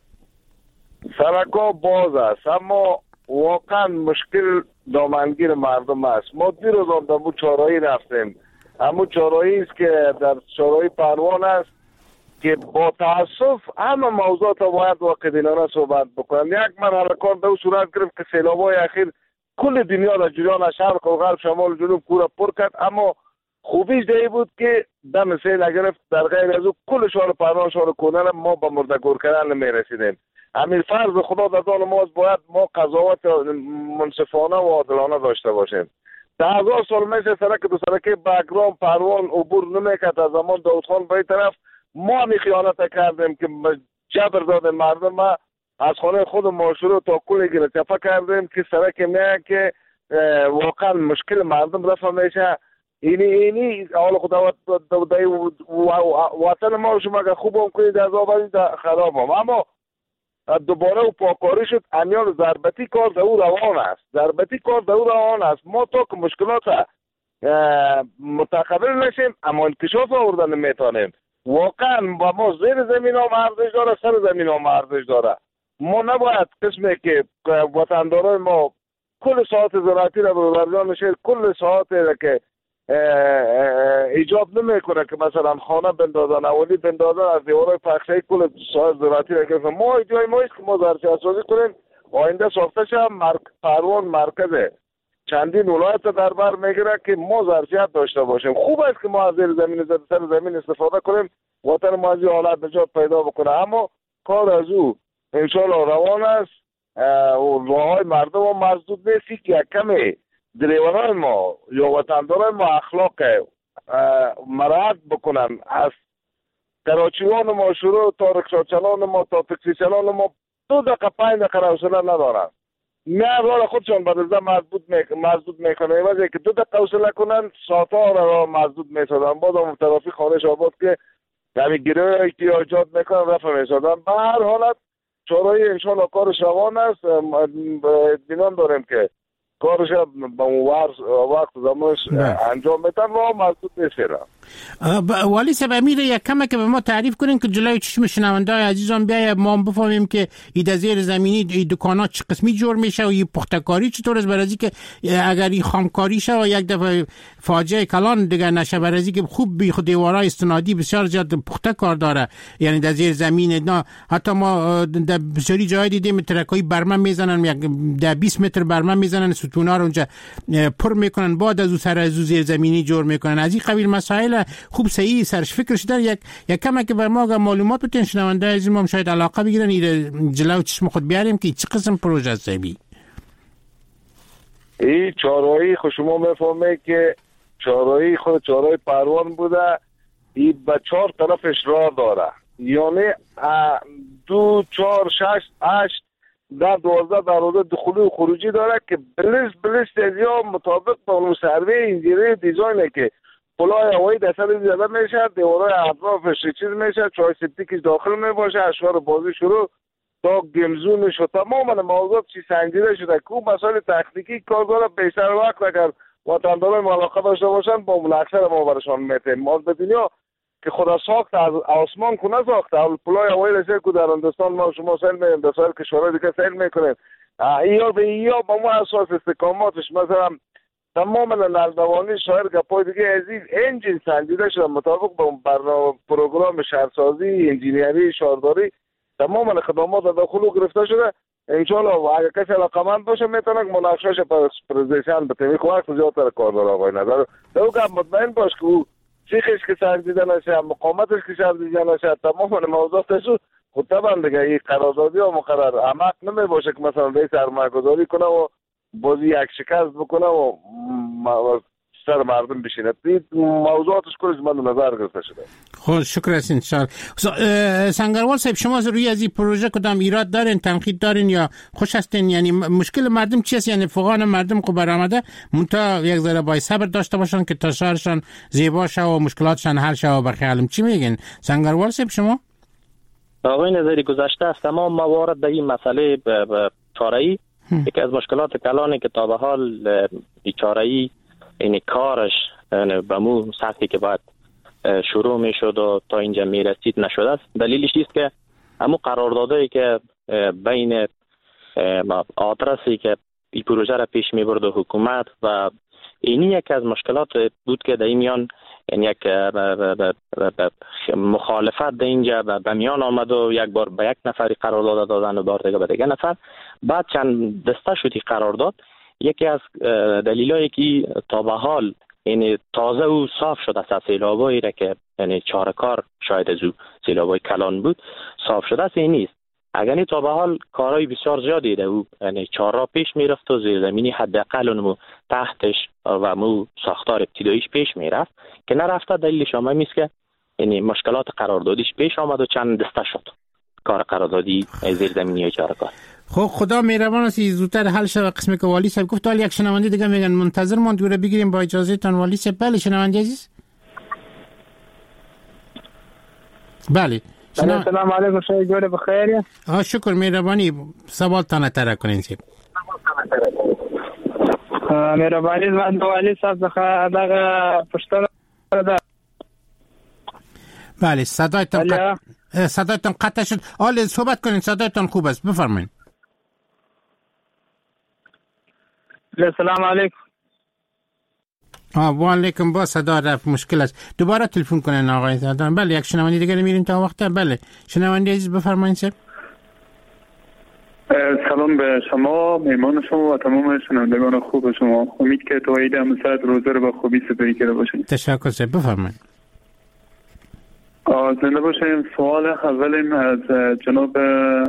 سرک‌ها باز است، اما واقعا مشکل دامنگیر مردم است. ما دیروز هم در چهارراهی رفتیم. همون چهارراهی است که در چهارراهی پروان است که با تاسف همه موضوعات باید واقع‌بینانه صحبت بکنن. یک مرحله کار به صورت گرفت که سیلاب‌های اخیر کل دنیا را جریان شرق و غرب شمال جنوب کورا پر کرد، اما خوبیش دی بود که دم سیل گرفت. در غیر از او کل شهر پروان، شهر کونل ما به مردگور کردن نمی‌رسیدیم. همین فرض خدا در دان ماست، باید ما قضاوت منصفانه و عادلانه داشته باشیم. ده هزار سال میشه سرک دو سرکی بگرام پروان عبور نمیکرد. از زمان داود خان به این طرف ما همی خیانت کردیم که جبر دادیم مردم. ما از خانه خود معاشره تا کل گیره چپه کردیم که سرک میگه که واقعا مشکل مردم رفع میشه. اینی اینی حال خدا وطن ما شما که خوب هم کنید از آبادی خراب هم، اما دوباره و پاکاری شد. امیال ضربتی کار در او روان است. ضربتی کار در او روان است. ما تا که مشکلات متقبل نشیم اما انکشاف آوردن نمیتونیم. واقعا با ما زیر زمین ها ارزش داره، سر زمین ها ارزش داره. ما نباید قسمی که وطندارای ما کل ساعت زراعتی را برابرجان نشه، کل ساعت را که ایجاب نمیکنه که مثلا خانه بندازن، اولی بندازن، از دیوارای پخشایی کل ساعت زراعتی را که ما جای ما است که ما زرچه سازی کنیم. آینده ساخته شد مرک... پروان مرکزه چندین ولایت در بر میگیره که ما ظرفیت داشته باشیم. خوب است که ما از زیر زمین زیر سر زمین استفاده کنیم، وطن ما از این حالت نجات پیدا بکنه. اما کار از او انشالله روان است و راههای مردم هم مسدود نیستی که یک کمی دریوران ما یا وطنداران ما اخلاق مراعات بکنن. از کراچیوان ما شروع تا رکشاچلان ما تا تکسیچلان ما دو دقیقه پنج دقیقه حوصله ندارن. نه راه خودشان بدرزه مضبوط مضبوط میکنه. واسه که دو دقیقه حوصله کنن ساعت‌ها را مضبوط میسازن. بازم طرفی خارج آباد که همین گیره ایجاد میکنن رفع میسازن. به هر حالت چهارراهی انشالله کارش روان است. اطمینان داریم که کارش با وقت زمانش انجام میتن و مضبوط میشه. والی صاحب امیر یک کمه که به ما تعریف کنین که جلوی چشم شنونده‌های عزیزان بیای ما بفهمیم که این زیر زمینی این دکانات چه قسمی جور میشه و این پختکاری چطور است، برای اینکه اگر این خامکاری شه و یک دفعه فاجعه کلان دیگه نشه، برای اینکه خوب بی خود دیوارای استنادی بسیار زیاد پخته کار داره. یعنی در زیر زمین نه حتی ما در بسیاری جای دیدیم ترکای برمه میزنن، یک در بیست متر برمه میزنن، ستونا رو اونجا پر میکنن، بعد از اون سر از زیر زمینی جور میکنن. از این قبیل مسائل خوب صحیح سرش فکرش در یک یک کم که بر ما معلومات بتین شنونده از ما شاید علاقه بگیرن این جلو چشم خود بیاریم که چه قسم پروژه است. این چهارراهی خود شما میفهمه که چهارراهی خود چهارراهی پروان بوده. این به چهار طرفش راه داره، یعنی دو چهار شش هشت ده دوازده دروازه دخولی و خروجی داره که بلیس بلیس یا مطابق با اون سروی اینجوری دیزاینه که پلای هوایی در سر زده میشه، دیوارای اطرافش چیز میشه، چای سپتیکش داخل میباشه، اشوار بازی شروع تا گمزونش و تماما موضوع چی سنجیده شده که مسائل تکنیکی کار داره. بیشتر وقت اگر وطنداران علاقه داشته باشن با اکثر ما برشان میتیم. ما به دنیا که خدا ساخت از آسمان کو نساخت، اول پلای هوایی رسید که در هندوستان ما شما سیل می‌کنیم، در سایر کشورهای دیگه سیل می‌کنیم. یا به یا با ما اساس استقاماتش مثلا تمام نردبانی شایر گپای دیگه از این انجین سنجیده شده مطابق با برنامه پروگرام شهرسازی، انجینیری، شهرداری تمام خدمات داخل گرفته شده. انشالله اگر کسی علاقمند باشه میتونه مناقشهش پر پرزنتیشن بده. میخوام وقت زیادتر کار داره آقای نظر. تو که مطمئن باش که او چیخش که سنجیده نشه، مقامتش که سنجیده نشه، تمام موضوعاتش خود طبعا دیگه این قراردادی و مقرر عمق نمی باشه که مثلا رئیس سرمایه گذاری کنه و بازی یک شکست بکنه و سر مردم بشینه. این موضوعاتش کلش من نظر گرفته شده. خب شکر است انشالله. سنگروال صاحب شما روی از این پروژه کدام ایراد دارین، تنقید دارین یا خوش هستین؟ یعنی مشکل مردم چیست؟ یعنی فقان مردم کو برآمده منتها یک ذره باید صبر داشته باشن که تا شهرشان زیبا شه و مشکلاتشان حل شه و بخیالم. چی میگین سنگروال صاحب شما؟ آقای نظری گذشته است تمام موارد در این مسئله چاره‌ای یکی از مشکلات کلانی که تا به حال چاره‌ای این کارش به مو سختی که باید شروع می شد و تا اینجا می رسید نشده است. دلیلش است که همون قراردادایی که بین آدرسی که این پروژه را پیش می برد و حکومت و اینی یک از مشکلات بود که در این میان یعنی یک مخالفت در اینجا به میان آمد و یک بار به یک نفری قرارداد دادن و بار دیگه به دیگه نفر. بعد چند دسته شدی قرارداد. یکی از دلایلی که تا به حال یعنی تازه و صاف شده است سیلابایی را که یعنی چارکار شاید از او سیلابای کلان بود صاف شده است این نیست. اگر تا به حال کارهای بسیار زیادی ده او یعنی چهار را پیش میرفت و زیرزمینی حداقل اونمو تحتش و مو ساختار ابتداییش پیش میرفت که نرفته. دلیلش هم این است که یعنی مشکلات قراردادیش پیش آمد و چند دسته شد کار قراردادی زیرزمینی و چارکار. خب خدا مهربان است زودتر حل شه. قسمی که والی صاحب گفت حالا یک شنونده دیگه میگن منتظر ماند دوره بگیریم با اجازه تان والی صاحب. بله شنونده عزیز. بله سلام علیکم شما جوړ بخیر. ها شکر مهربانی سوال تانه تر کنین صاحب. مهربانی زما والی صاحب څخه دغه پښتنه ده. بله صدایتان قطع صدایتان قطع شد. حالا صحبت کنین صدایتان خوب است بفرمایید. سلام علیکم. آه و علیکم. با صدا رفت مشکل است. دوباره تلفن کنین آقای زادان. بله یک شنونده دیگه میریم تا وقت. بله شنونده عزیز بفرمایید سر. سلام به شما میمان شما و تمام شنوندگان خوب شما. امید که تو عید امسال روزه رو با خوبی سپری کرده باشین. تشکر سر بفرمایید. زنده باشیم. سوال اولم از جناب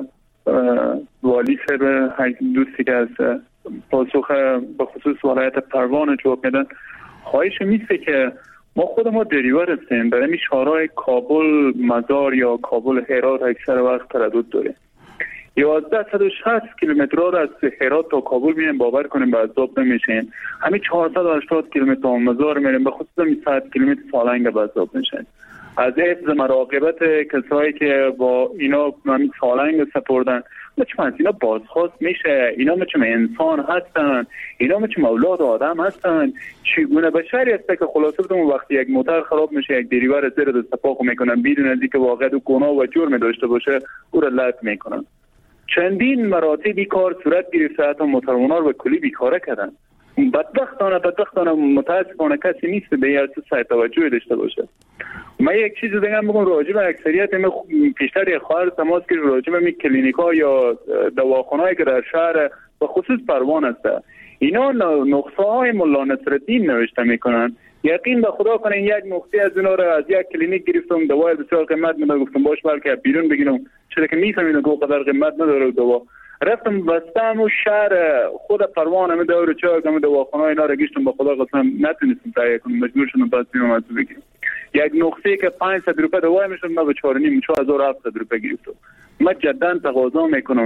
والی صاحب دوستی که از پاسخ به خصوص ولایت پروان جواب میدن. خواهش میسته که ما خود ما دریور هستیم برای شهرهای کابل مزار یا کابل هرات اکثر وقت تردد داره. یازده صد و شصت کیلومتر را از هرات تا کابل میریم باور کنیم به عذاب نمیشین. همین چهارصد و هشتاد کیلومتر تا مزار میریم به خصوص همین صد کیلومتر سالنگ به عذاب میشین. از حفظ مراقبت کسایی که با اینا همین سالنگ سپردن چون از اینا بازخواست میشه. اینا مثل انسان هستن، اینا مثل اولاد آدم هستن. چگونه بشری است که خلاصه بدون وقتی یک موتور خراب میشه یک دریور زیر دست پاکو میکنن بدون از اینکه واقعا و گناه و جرم داشته باشه او را لط میکنن. چندین مراتب بی کار صورت گرفته حتی موتورمان‌ها رو کلی بیکاره کردن. بدبختانه بدبختانه متاسفانه کسی نیست به این اساس توجه داشته باشه. من یک چیز دیگه میگم راجع به اکثریت ما پیشتر یک خواهر تماس که راجع به کلینیک‌ها یا دواخانه‌ای که در شهر به خصوص پروان هست اینا نقصه‌های مولا نصرالدین نوشته میکنن. یقین به خدا کنین یک نقطه از اینا را از یک کلینیک گرفتم دوای بسیار قیمت میداد گفتم باش بلکه بیرون بگیرم چرا که میفهمین که قدر قیمت نداره دوا. رفتم بستم و شهر خود پروان همه دور چهار کم دواخانه اینا را گشتم به خدا قسم نتونستم تهیه کنم مجبور شدم پس بیام از بگیرم. یک نقطه که پانصد روپیه دوای میشد ما به چهار و نیم چهار هزار و هفتصد روپیه گرفتم. من جدا تقاضا میکنم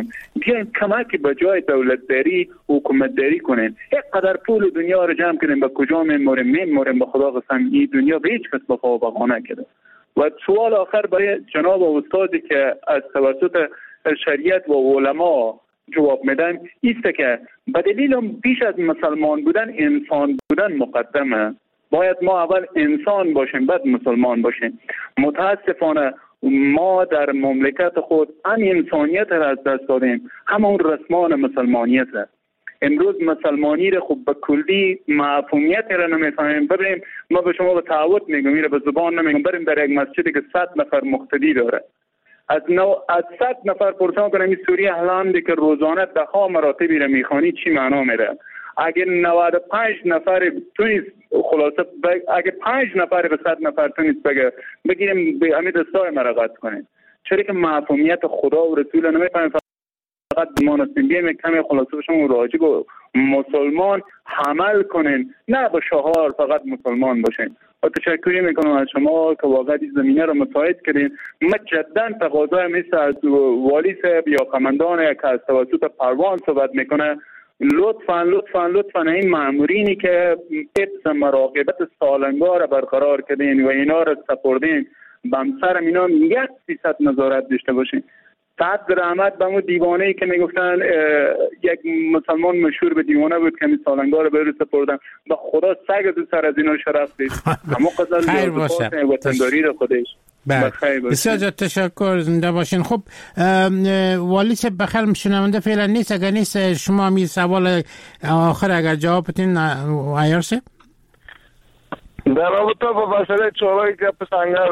بیایم کمک به جای دولتداری حکومتداری کنیم. یک قدر پول دنیا رو جمع کنیم به کجا میموریم میموریم به خدا قسم این دنیا به هیچ کس وفا و بقا نکرده. و سوال آخر برای جناب استادی که از توسط شریعت و علما جواب میدن ایست که به دلیل بیش از مسلمان بودن انسان بودن مقدمه. باید ما اول انسان باشیم بعد مسلمان باشیم. متاسفانه ما در مملکت خود هم انسانیت را از دست دادیم، همون رسمان مسلمانیت را. امروز مسلمانی را خب به کلی مفهومیت را نمیفهمیم. بریم ما به شما به تعهد میگم، میره به زبان نمیگم، بریم در یک مسجدی که صد نفر مقتدی داره، از نو از صد نفر پرسان کنم این سوره الحمد که روزانه ده ها مراتبی را میخوانی چی معنا میره؟ اگر نود و پنج نفر تونیست خلاصه اگر پنج نفر به صد نفر تونیست بگه بگیریم به امید دستای مرقت کنیم. چرا که مفهومیت خدا و رسول نمیفهمیم، فقط ما نستیم بیایم کمی خلاصه بشم راجع به مسلمان حمل کنین، نه به شعار فقط مسلمان باشین. و تشکری میکنم از شما که واقعا این زمینه رو مساعد کردین. من جدا تقاضای مثل از والی صاحب یا قماندان که از توسط پروان صحبت میکنه، لطفاً لطفاً لطفاً این مامورینی که حفظ مراقبت سالنگار برقرار کردین و اینا رو سپردین بمسر اینا یک فیصد نظارت داشته باشین. صد رحمت به اون دیوانه‌ای که میگفتن یک مسلمان مشهور به دیوانه بود که این سالنگار رو بهش سپردن، به خدا سگ از سر از اینا شرف دید. اما قضا لازم وطنداری رو خودش. بسیار زیاد تشکر، زنده باشین. خب والی صاحب بخیر شنونده فعلا نیست، اگر نیست شما می سوال آخر اگر جواب بدین عیار صاحب. در رابطه با مسئله چورای گپ سنگر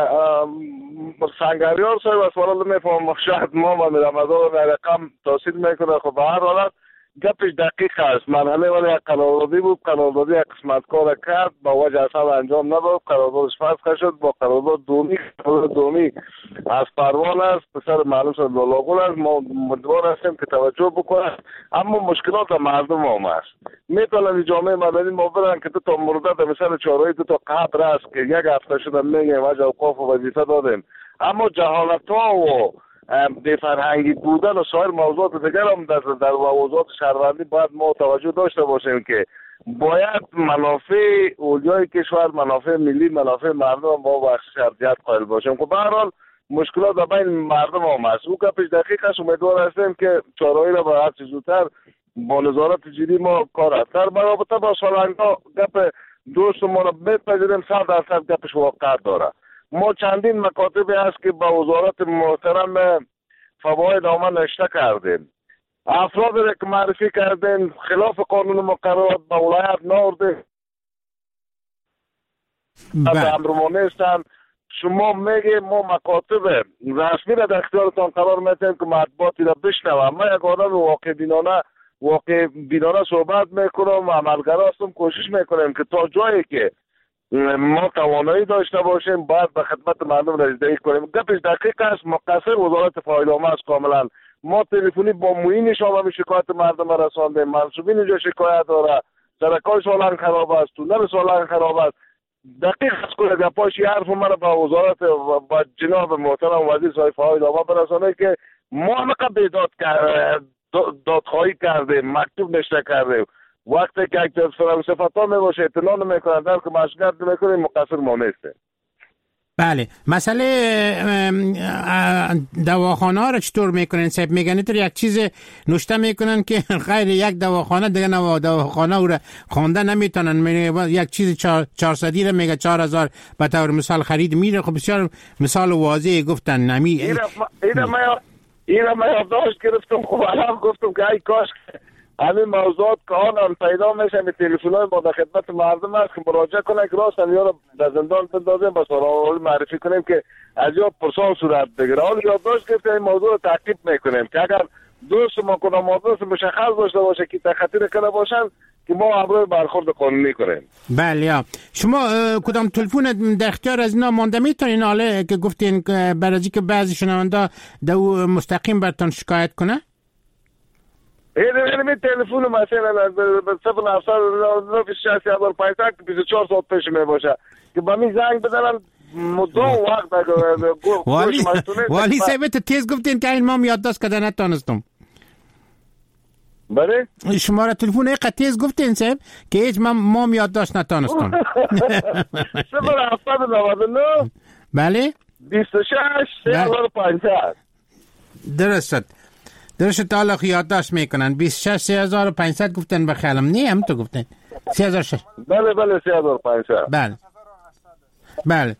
سنگریار صاحب از سوال میفهم شاید ما ما در مدار رقم توصیل میکنه. خب به هر حالت گپش دقیق است. مرحله ولی یک قراردادی بود، قراردادی یک قسمت کار کرد با وجه اصلا انجام نداد، قراردادش فسخ شد. با قرارداد دومی قرارداد دومی از پروان است، پسر معلوم شد لالاغول است. ما امیدوار هستیم که توجه بکنه، اما مشکلات مردم هم است. میتونن جامعه مدنی ما برن که دو تا مردد مثل چهارای دو تا قبر است که یک هفته شده میگه وجه اوقاف و وظیفه دادیم، اما جهالت ها و به فرهنگی بودن و سایر موضوعات دیگر هم در در موضوعات شهروندی باید ما توجه داشته باشیم که باید منافع اولیای کشور، منافع ملی، منافع مردم ما با شرطیت قائل باشیم. خب به هر حال مشکلات بین مردم هم هست. او گپش دقیق است. امیدوار هستیم که چهارایی را به هر چه زودتر با نظارت جدی ما کار است. در رابطه با سالنگا گپ دوست ما را بپذیریم، صد درصد گپش واقع داره. ما چندین مکاتبی هست که با وزارت محترم فواید آمد نشته کردیم، افراد را که معرفی کردیم خلاف قانون مقررات به ولایت ناردیم از امرمانه هستن. شما میگه ما مکاتب رسمی را در اختیارتان قرار میدیم که مطبوعاتی را بشنوم. من یک آدم واقع بینانه واقع بینانه صحبت میکنم، عملگرا هستم، کوشش میکنم که تا جایی که ما توانایی داشته باشیم باید به خدمت مردم رسیدگی کنیم. گپش دقیق است. مقصر وزارت فایده‌نامه است کاملا. ما تلفنی با معین شما شکایت مردم رساندیم، منصوبین اینجا شکایت داره، سرکای سالنگ خراب است، تونل سالنگ خراب است. دقیق است که گپاش حرف من با وزارت و با جناب محترم وزیر صاحب فایده‌نامه برسانه که ما هم بیداد دادخواهی کردیم، مکتوب نشته کردیم. وقتی که یک صفت ها می باشه اطلاع نمی کنن در که مشکلات نمی کنیم مقصر ما نیسته. بله، مسئله دواخانه ها را چطور میکنن؟ صاحب میگن اینطور یک چیز نوشته میکنن که غیر یک دواخانه دیگه نوا دواخانه او را خوانده نمیتونن. یک چیز چهارصدی را میگه چهار هزار به طور مثال خرید میره. خب بسیار مثال واضحی گفتن. نمی اینا ما اینا ما یادداشت گرفتم. خب الان گفتم که ای کاش همین موضوعات که آن پیدا میشه به تلفن‌های ما در خدمت مردم است که مراجعه کنن که راست یا رو در زندان بندازیم با سراغ معرفی کنیم که از یا پرسان صورت بگیره. حالا یادداشت گرفتیم این موضوع رو تعقیب میکنیم که اگر دوست ما کنم مادرس مشخص داشته باشه که تخطی نکنه باشن که ما امروز برخورد قانونی کنیم. بله. شما کدام تلفن در اختیار از اینا مانده میتونین حالا که گفتین برای که بعضی شنوندا دو مستقیم براتون شکایت کنه؟ این می تلفن مثلا به صفر هفتصد و نه شصت هزار پایتخت بیست و چهار ساعت پیش می باشه که با می زنگ بزنن مدام وقت والی والی صاحب تیز گفتین که این ما یادداشت کردن نتونستم. بله شماره تلفن ای قطیز گفتین صاحب که هیچ من ما یادداشت نتانستم. صفر هفتاد و نود و نه بله بیست و شش سه هزار و پانصد. درست درست حالا یادداشت میکنن بیست و شش سه هزار و پانصد گفتن به خیالم نه هم تو گفتن سه هزار و شش. بله بله سه هزار و پانصد. بله بله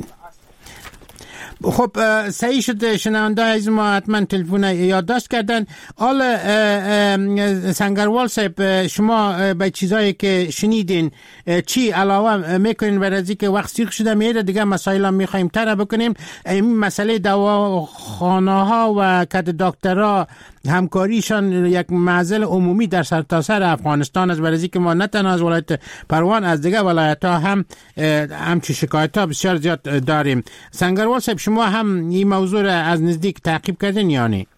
خب صحیح شد. شنونده از ما حتما تلفن یادداشت کردن. حالا سنگروال صاحب شما به چیزایی که شنیدین چی علاوه میکنین بر از اینکه وقت سیخ شده میره دیگه مسائل هم میخوایم تر بکنیم. این مسئله دواخانه ها و کد دکترها همکاریشان یک معضل عمومی در سرتاسر افغانستان است، برای اینکه ما نه تنها از ولایت پروان از دیگه ولایت ها هم همچین شکایت ها بسیار زیاد داریم. سنگروال صاحب شما هم این موضوع را از نزدیک تعقیب کردین یا نه؟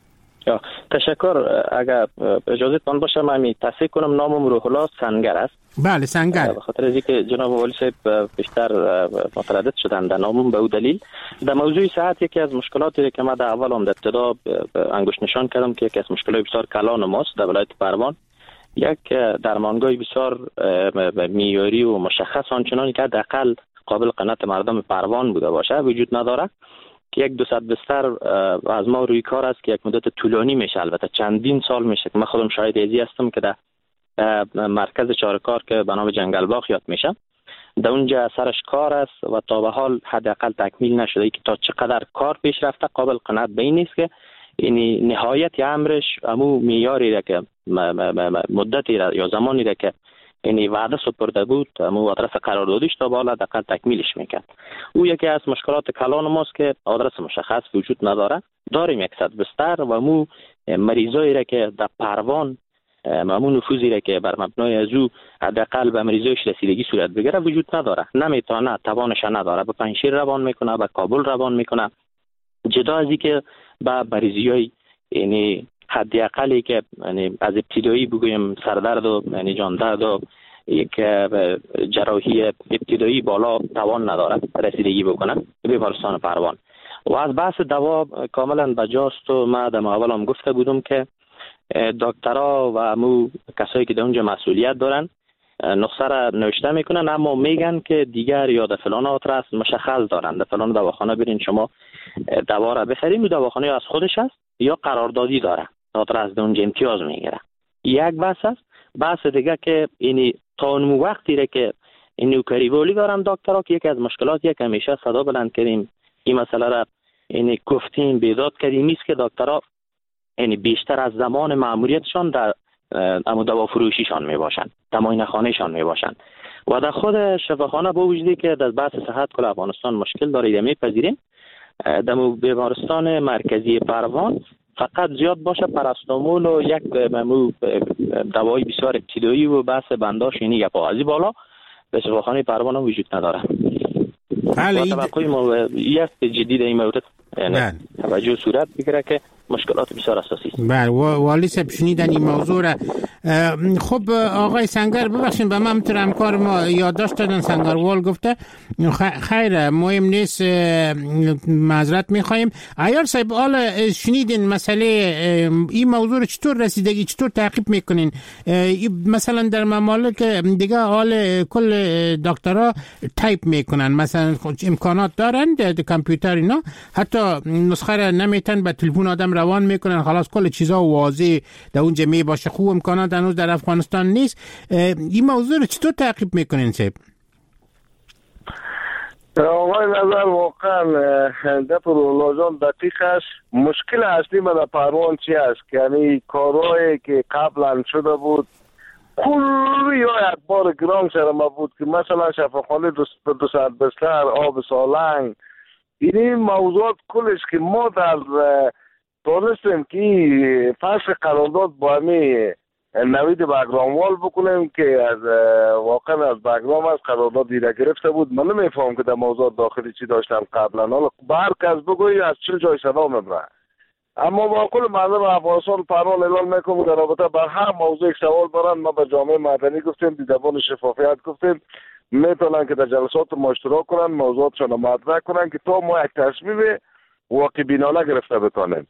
تشکر. اگر اجازه تان باشه من تصحیح کنم نامم روح الله سنگر است. بله سنگر. به خاطر اینکه جناب والی صاحب بیشتر متردد شدن در نامم به او دلیل در موضوع صحت یکی از مشکلاتی که ما در اول هم در ابتدا انگشت نشان کردم که یکی از مشکلات بسیار کلان ماست در ولایت پروان یک درمانگاه بسیار معیاری و مشخص آنچنانی که حداقل قابل قناعت مردم پروان بوده باشه وجود نداره که یک دو صد بستر از ما روی کار است که یک مدت طولانی میشه، البته چندین سال میشه که من خودم شاهد ازی هستم که در مرکز چارکار که به نام جنگل باغ یاد میشه در اونجا سرش کار است و تا به حال حداقل تکمیل نشده که تا چقدر کار پیش رفته قابل قناعت به این نیست که یعنی نهایت امرش امو معیاری را که مدتی را یا زمانی را که یعنی وعده سپرده بود امو آدرس قراردادیش تا بالا حداقل تکمیلش میکرد. او یکی از مشکلات کلان ماست که آدرس مشخص وجود نداره. داریم صد بستر و مو مریضایی را که در پروان مامون نفوذی را که بر مبنای از او حداقل به مریضایش رسیدگی صورت بگیره وجود نداره، نمیتونه، توانش نداره. به پنجشیر روان میکنه، به کابل روان میکنه، جدا از اینکه به مریضیای یعنی حداقلی که یعنی از ابتدایی بگویم سردرد و یعنی جان درد و یک جراحی ابتدایی بالا توان نداره رسیدگی بکنه به بیمارستان پروان. و از بحث دوا کاملا بجاست و ما در اول هم گفته بودم که دکترها و مو کسایی که در اونجا مسئولیت دارن نسخه را نوشته میکنن اما میگن که دیگر یا در فلان آدرس مشخص دارن، در فلان دواخانه برین شما دوا را بخرید و دواخانه از خودش است یا قراردادی داره آدرس در اونجا امتیاز میگیره. یک بحث است. بحث دیگه که اینی تا اون وقتی را که این نوکریوالی دارن دکترها که یکی از مشکلاتی که همیشه صدا بلند کردیم این مسئله را اینی گفتیم بیداد کردیم نیست که دکترها یعنی بیشتر از زمان مأموریتشان در اما دوا فروشیشان می باشند، در معاینه خانهشان می باشند و در خود شفاخانه با وجودی که در بحث صحت کل افغانستان مشکل دارید میپذیریم در بیمارستان مرکزی پروان فقط زیاد باشه پاراستامول و یک دوای بسیار ابتدایی و بحث بنداش یعنی یک پاوزی بالا به شفاخانه پروان هم وجود نداره. بله و توقعی موضوعیت جدید این مورد یعنی توجه صورت بگیره که مشکلات بسیار اساسی است. بله والی صاحب شنیدن این موضوع را. خب آقای سنگر ببخشید به من همطور همکار ما یادداشت دادن سنگروال گفته خیر مهم نیست معذرت میخوایم. عیار صاحب حالا شنیدین مسئله این موضوع چطور رسیدگی چطور تعقیب میکنین؟ مثلا در ممالک دیگه حال کل دکترها تایپ میکنن، مثلا امکانات دارن در کامپیوتر اینا حتی نسخه را نمیتن به تلفن آدم روان میکنن خلاص کل چیزا واضح در اونجا می باشه. خوب امکانات هنوز در افغانستان نیست. این موضوع رو چطور تعقیب میکنین صاحب؟ آقای نظر واقعا دکتر رولاجان دقیق است. مشکل اصلی من در پروان چی است که یعنی کارهایی که قبلا شده بود کلی یا یک بار گرام سر ما بود که مثلا شفاخانه دو صد بستر آب سالنگ این موضوعات کلش که ما در دانستیم که فصل قرارداد با همی نوید بگراموال بکنیم که از واقعا از بگرام از قرارداد دیره گرفته بود. من نمیفهم که در موضوع داخلی چی داشتن قبلا. حالا هر کس بگوی از چه جای صدا میبره اما با کل مردم افغانستان پروان اعلان میکنم در رابطه بر هر موضوع سوال دارن ما به جامعه مدنی گفتیم دیدبان شفافیت گفتیم میتونن که در جلسات ما اشتراک کنن موضوعاتشان رو مطرح کنن که تا ما یک تصمیم واقع بینانه گرفته بتانیم.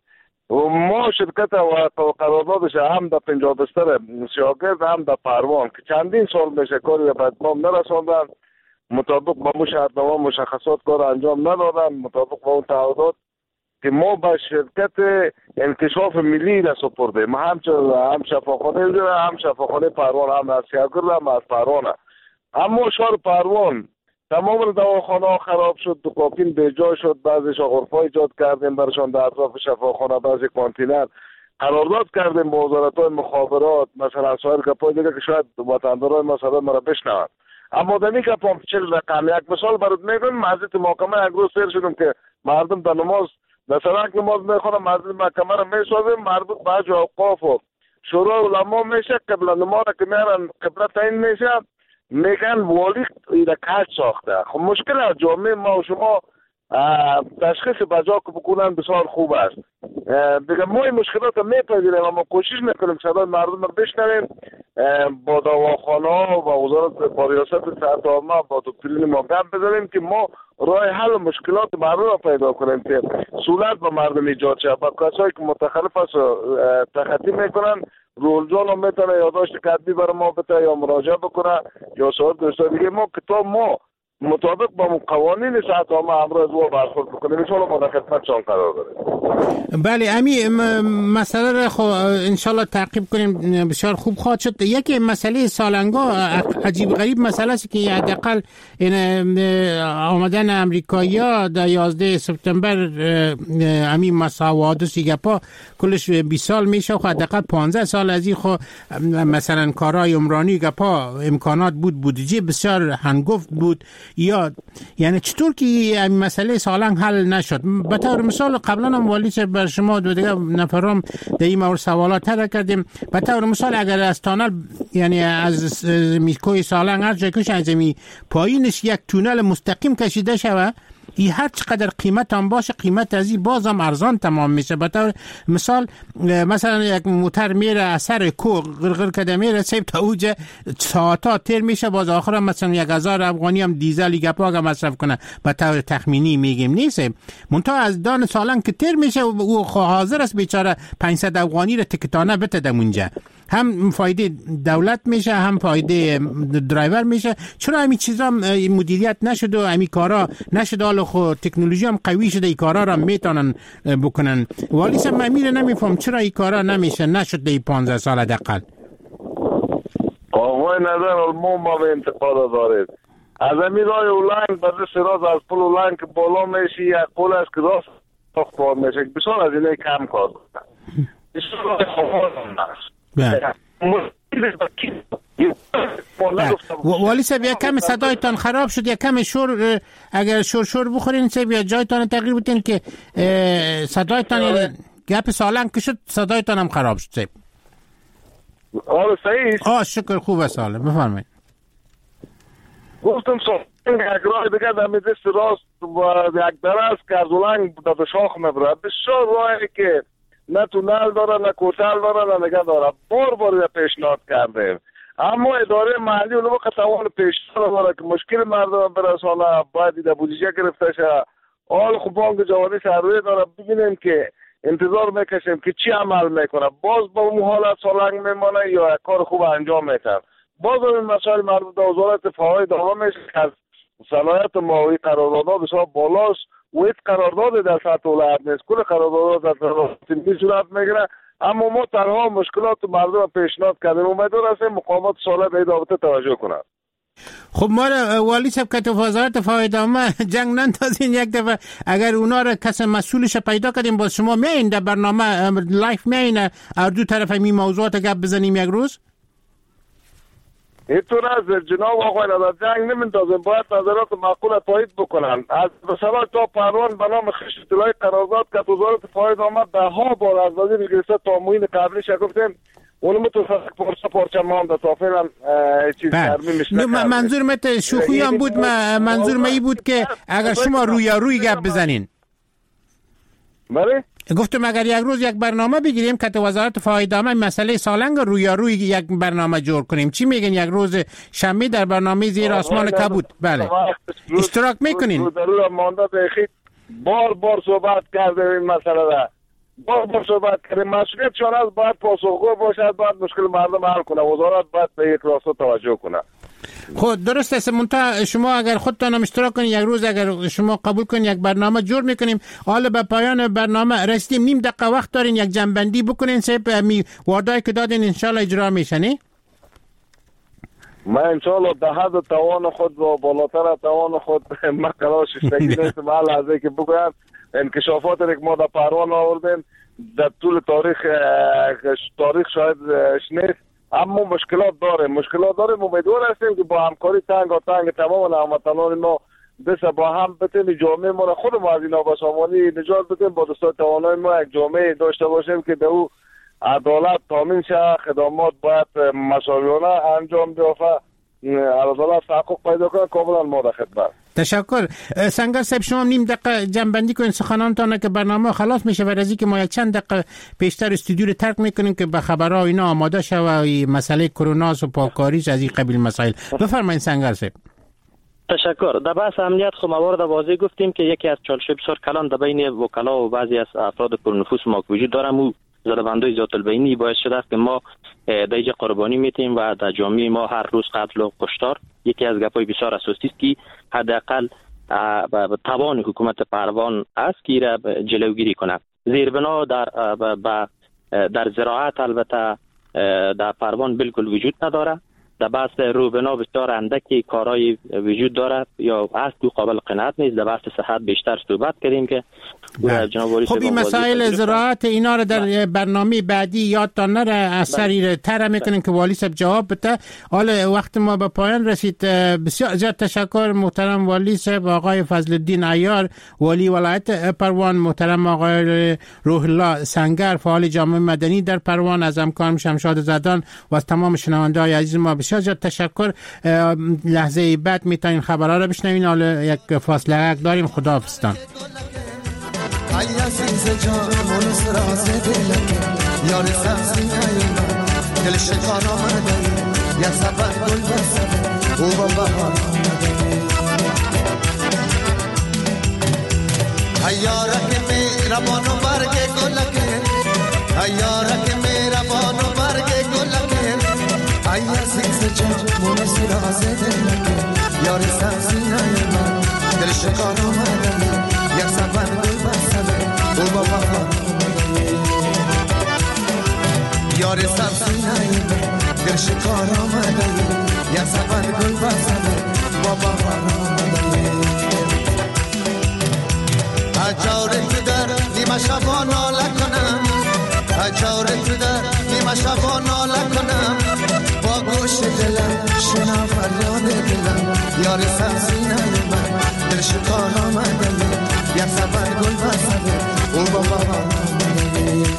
ما شرکت و قراردادش هم در پنجاه بستر شاگرد هم در پروان که چندین سال میشه کاری به اتمام نرساندن، مطابق با مو شرطنامه مشخصات کار انجام ندادن، مطابق با اون تعهدات که ما به شرکت انکشاف ملی را سپردیم. هم هم شفاخانه هم شفاخانه پروان، هم از شاگرد هم از پروان. اما شهر پروان تمام دواخانه ها خراب شد، دکاکین به جای شد، بعضیش غرفه ایجاد کردیم برشان در اطراف شفاخانه، بعضی کانتینر قرارداد کردیم با وزارت های مخابرات، مثلا سایر گپای دیگه که شاید وطندارای مثلا مرا بشنوند. اما دمی که پامپ چل رقم یک مثال برات میگم، مسجد محکمه یک روز سیر شدم که مردم در نماز در سرک نماز میخونن، مسجد محکمه را میسازیم، مربوط به حج و اوقاف و شورای علما میشه، قبله نما را که میرن قبله تعیین میشه، میگن والی ایده کج ساخته. خب مشکل از جامعه ما و شما تشخیص بجا که بکنن بسیار خوب است. دیگه ما این مشکلات رو میپذیریم، اما کوشش میکنیم صدای مردم رو بشنویم، با دواخانه ها و وزارت با ریاست صحت عامه با دکترین ما گپ بزنیم که ما راه حل مشکلات مردم رو پیدا کنیم که سهولت به مردم ایجاد شه. با کسایی که متخلف است تخطی میکنن، رول جان هم میتونه یادداشت کتبی برای ما بده یا مراجعه بکنه یا سوال دوستان دیگه. ما کتاب ما مطابق با قوانین صحت عامه امروز و برخورد بکنیم، ان شاء الله ما در خدمتشان قرار داریم. بله، امی مسئله را خب ان شاء الله تعقیب کنیم، بسیار خوب خواهد شد. یکی مسئله سالنگا عجیب غریب مسئله است که حداقل این آمدن امریکایی‌ها در یازده سپتامبر امی مساوات گپا کلش بیست سال میشه، خب حداقل پانزده سال از این خب مثلا کارهای عمرانی گپا امکانات بود، بودجه بسیار هنگفت بود، یا یعنی چطور که این مسئله سالنگ حل نشد؟ به طور مثال قبلا هم والی صاحب بر شما دو دیگه نفرام در این مورد سوالات تر کردیم. به طور مثال اگر از تانل یعنی از میکوی سالنگ هر جای کش از می پایینش یک تونل مستقیم کشیده شود، این هر چقدر قیمت هم باشه قیمت از این باز هم ارزان تمام میشه. به طور مثال مثلا یک موتر میره اثر کو غرغر کده میره سیب تا اوجه ساعتا تیر میشه، باز آخر هم مثلا یک هزار افغانی هم دیزل گپا هم مصرف کنه. به طور تخمینی میگیم نیست، منتها از دان سالنگ که تیر میشه او حاضر است بیچاره پانصد افغانی رو تکتانه بده اونجا، هم فایده دولت میشه هم فایده درایور میشه. چرا همین چیزا مدیریت نشد و همین کارا نشد؟ حالا خو تکنولوژی هم قوی شده، این کارا را میتونن بکنن. ولی سم امیر نمیفهم چرا این کارا نمیشه نشد در پانزده سال حداقل. آقای نظر علمو ما به انتقاد دارید از همین راه اولنگ بعد سراز از پل اولنگ که بالا میشه یک پل است که راست ساختار میشه، بسیار از اینه کم کار کنن، بسیار خواه والی صاحب یک کم صدایتان خراب شد، یک کم شور، اگر شور شور بخورین صاحب یا جایتان تغییر بودین که صدایتان گپ سالنگ که شد صدایتان هم خراب شد صاحب. آره صحیح. آه شکر، خوب است حالا بفرمایید. گفتم سالنگ یک راه دیگه در دست راست و یک درست که از اولنگ در شاخ مبره، بسیار راهی که نه تونل داره نه کوتل داره نه نگه داره، بار بار پیشنهاد کردیم، اما اداره محلی اون وقت توان پیشنهاد داره که مشکل مردم برسانه، باید در بودجه گرفته شه. حال خوب بانک جوانی شهروی داره، ببینیم که انتظار میکشیم که چی عمل میکنه، باز با اون حالت سالنگ میمانه یا کار خوب انجام میتن. باز این مسائل مربوط به وزارت فواید دوام میشه که از صلاحیت ماهی قراردادها بسیار بالاست و هیچ قرارداد در سطح ولایت نیست، کل قرارداد در سطح صورت میگیره. اما ما تنها مشکلات مردم پیشنهاد کردیم، امیدوار هستیم مقامات سالت به رابطه توجه کنند. خب ما را والی صاحب که تو وزارت فواید عامه جنگ نندازین، یک دفعه اگر اونا را کس مسئولش پیدا کردیم باز شما میایین در برنامه لایف میایین از دو طرف این موضوعات گپ بزنیم یک روز؟ اینطور از جناب آقای نظر جنگ نمیندازیم، باید نظرات معقول تایید بکنن. از مثلا تا پروان به نام خش اطلاعی قرارداد که وزارت فواید عامه ده ها بار از وزیر گرفته تا موین قبلیش گفتیم اونم تو فقط پارچه پارچه ما هم تا فعلا چیز ترمیم میشه. منظور مت شوخی هم بود، منظور می بود که اگر شما روی روی گپ بزنین. بله گفتم اگر یک روز یک برنامه بگیریم که تو وزارت فواید عامه مسئله سالنگ روی روی یک برنامه جور کنیم، چی میگن یک روز شنبه در برنامه زیر آسمان کبود؟ بله اشتراک میکنین؟ ضرور مانده بخیر بار بار صحبت کرده این مسئله را با با صحبت کردیم. مسئولیت چون از باید پاسخگو باشد، باید مشکل مردم حل کنه، وزارت باید به یک راستا توجه کنه. خود درست است. منتها شما اگر خودتان هم اشتراک کنید، یک روز اگر شما قبول کنید یک برنامه جور میکنیم، حالا به پایان برنامه رسیدیم، نیم دقیقه وقت دارین یک جنبندی بکنین صاحب، می وعده که دادین انشالله اجرا میشه نه؟ من انشالله در حد توان خود و بالاتر توان خود مقلا ششتگی نیست. من لحظه که بگویم انکشافات که ما در پروان آوردیم در طول تاریخ تاریخ شاید نیست، اما مشکلات داره مشکلات داره امیدوار هستیم که با همکاری تنگ و تنگ تمام هموطنان ما دست با هم بتونیم جامعه ما را خود ما از این نابسامانی نجات بدیم، با دستای توانای ما یک جامعه داشته باشیم که در او عدالت تامین شه، خدمات باید مساویانه انجام بیافته، عدالت تحقق پیدا کنه، کاملا ما در خدمت. تشکر. سنگر صاحب شما نیم دقیقه جنبندی کنید سخنانتان که برنامه خلاص میشه و از اینکه ما یک چند دقیقه پیشتر استودیو رو ترک میکنیم که به خبرها اینا آماده شه و مسئله کرونا و پاکاریش از این قبیل مسائل. بفرمایید سنگر صاحب. تشکر. در بحث امنیت خو موارد واضح گفتیم که یکی از چالش بسیار کلان در بین وکلا و بعضی از افراد پرنفوذ ما وجود داره، مو زدبندای ذات البینی باعث شده است که ما دیگه قربانی میتیم و در جامعه ما هر روز قتل و کشتار. یکی از گپای بسیار اساسی است که حداقل توان حکومت پروان است که را جلوگیری کنه. زیربنا در در زراعت البته در پروان بالکل وجود نداره، در بحث روبنا بسیار اندکی کارهای وجود دارد یا هست که قابل قناعت نیست. در بحث صحت بیشتر صحبت کردیم که خب این مسائل زراعت اینا رو در برنامه بعدی یادتان نره، اثری تر میکنیم که والی صاحب جواب بده. حالا وقت ما به پایان رسید. بسیار زیاد تشکر محترم والی صاحب آقای فضل الدین عیار والی ولایت پروان، محترم آقای روح الله سنگر فعال جامعه مدنی در پروان، از همکارم شمشاد زدان و از تمام شنونده‌های عزیز ما بسیار زیاد تشکر. لحظه بعد میتونین خبرها رو بشنوین. حالا یک فاصله داریم. خداحافظتان. ای عزیز جانم سراز دلم یار سبزی نیومد دل شکار آمده یک سفر گل بسد او با بهار آمده ای یارک مهربان و برگ گلکه ای یارک مهربان و برگ گلکه ای عزیز جانم سراز دلم یار سبزی نیومد دل شکار آمده یک سفر گل بسد او با بهار یار سبزی نیومد دل شکار آمده یک سفر گل بسد با بهار آمده اجار تو در نیمه شبا ناله کنم اجار تو در نیمه شبا ناله کنم با گوش دلم شنا فریاد دلم یار سبزی نیومد دل شکار آمده یک سفر گل بسده او با بهار آمده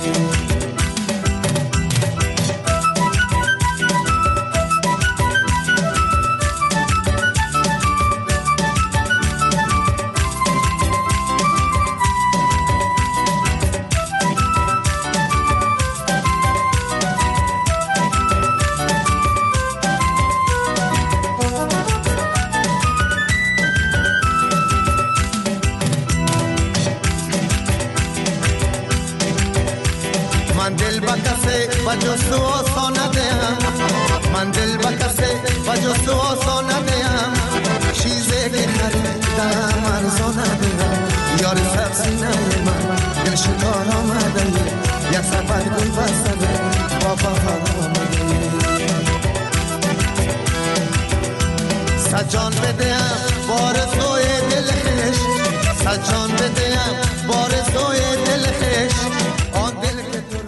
بجوز تو آسان ندیم من دل بکسه بجوز تو آسان ندیم چیزی که خریدم ارزان ندیم یار سبزی ندیم دل شکار آمده یک سفر گل بسته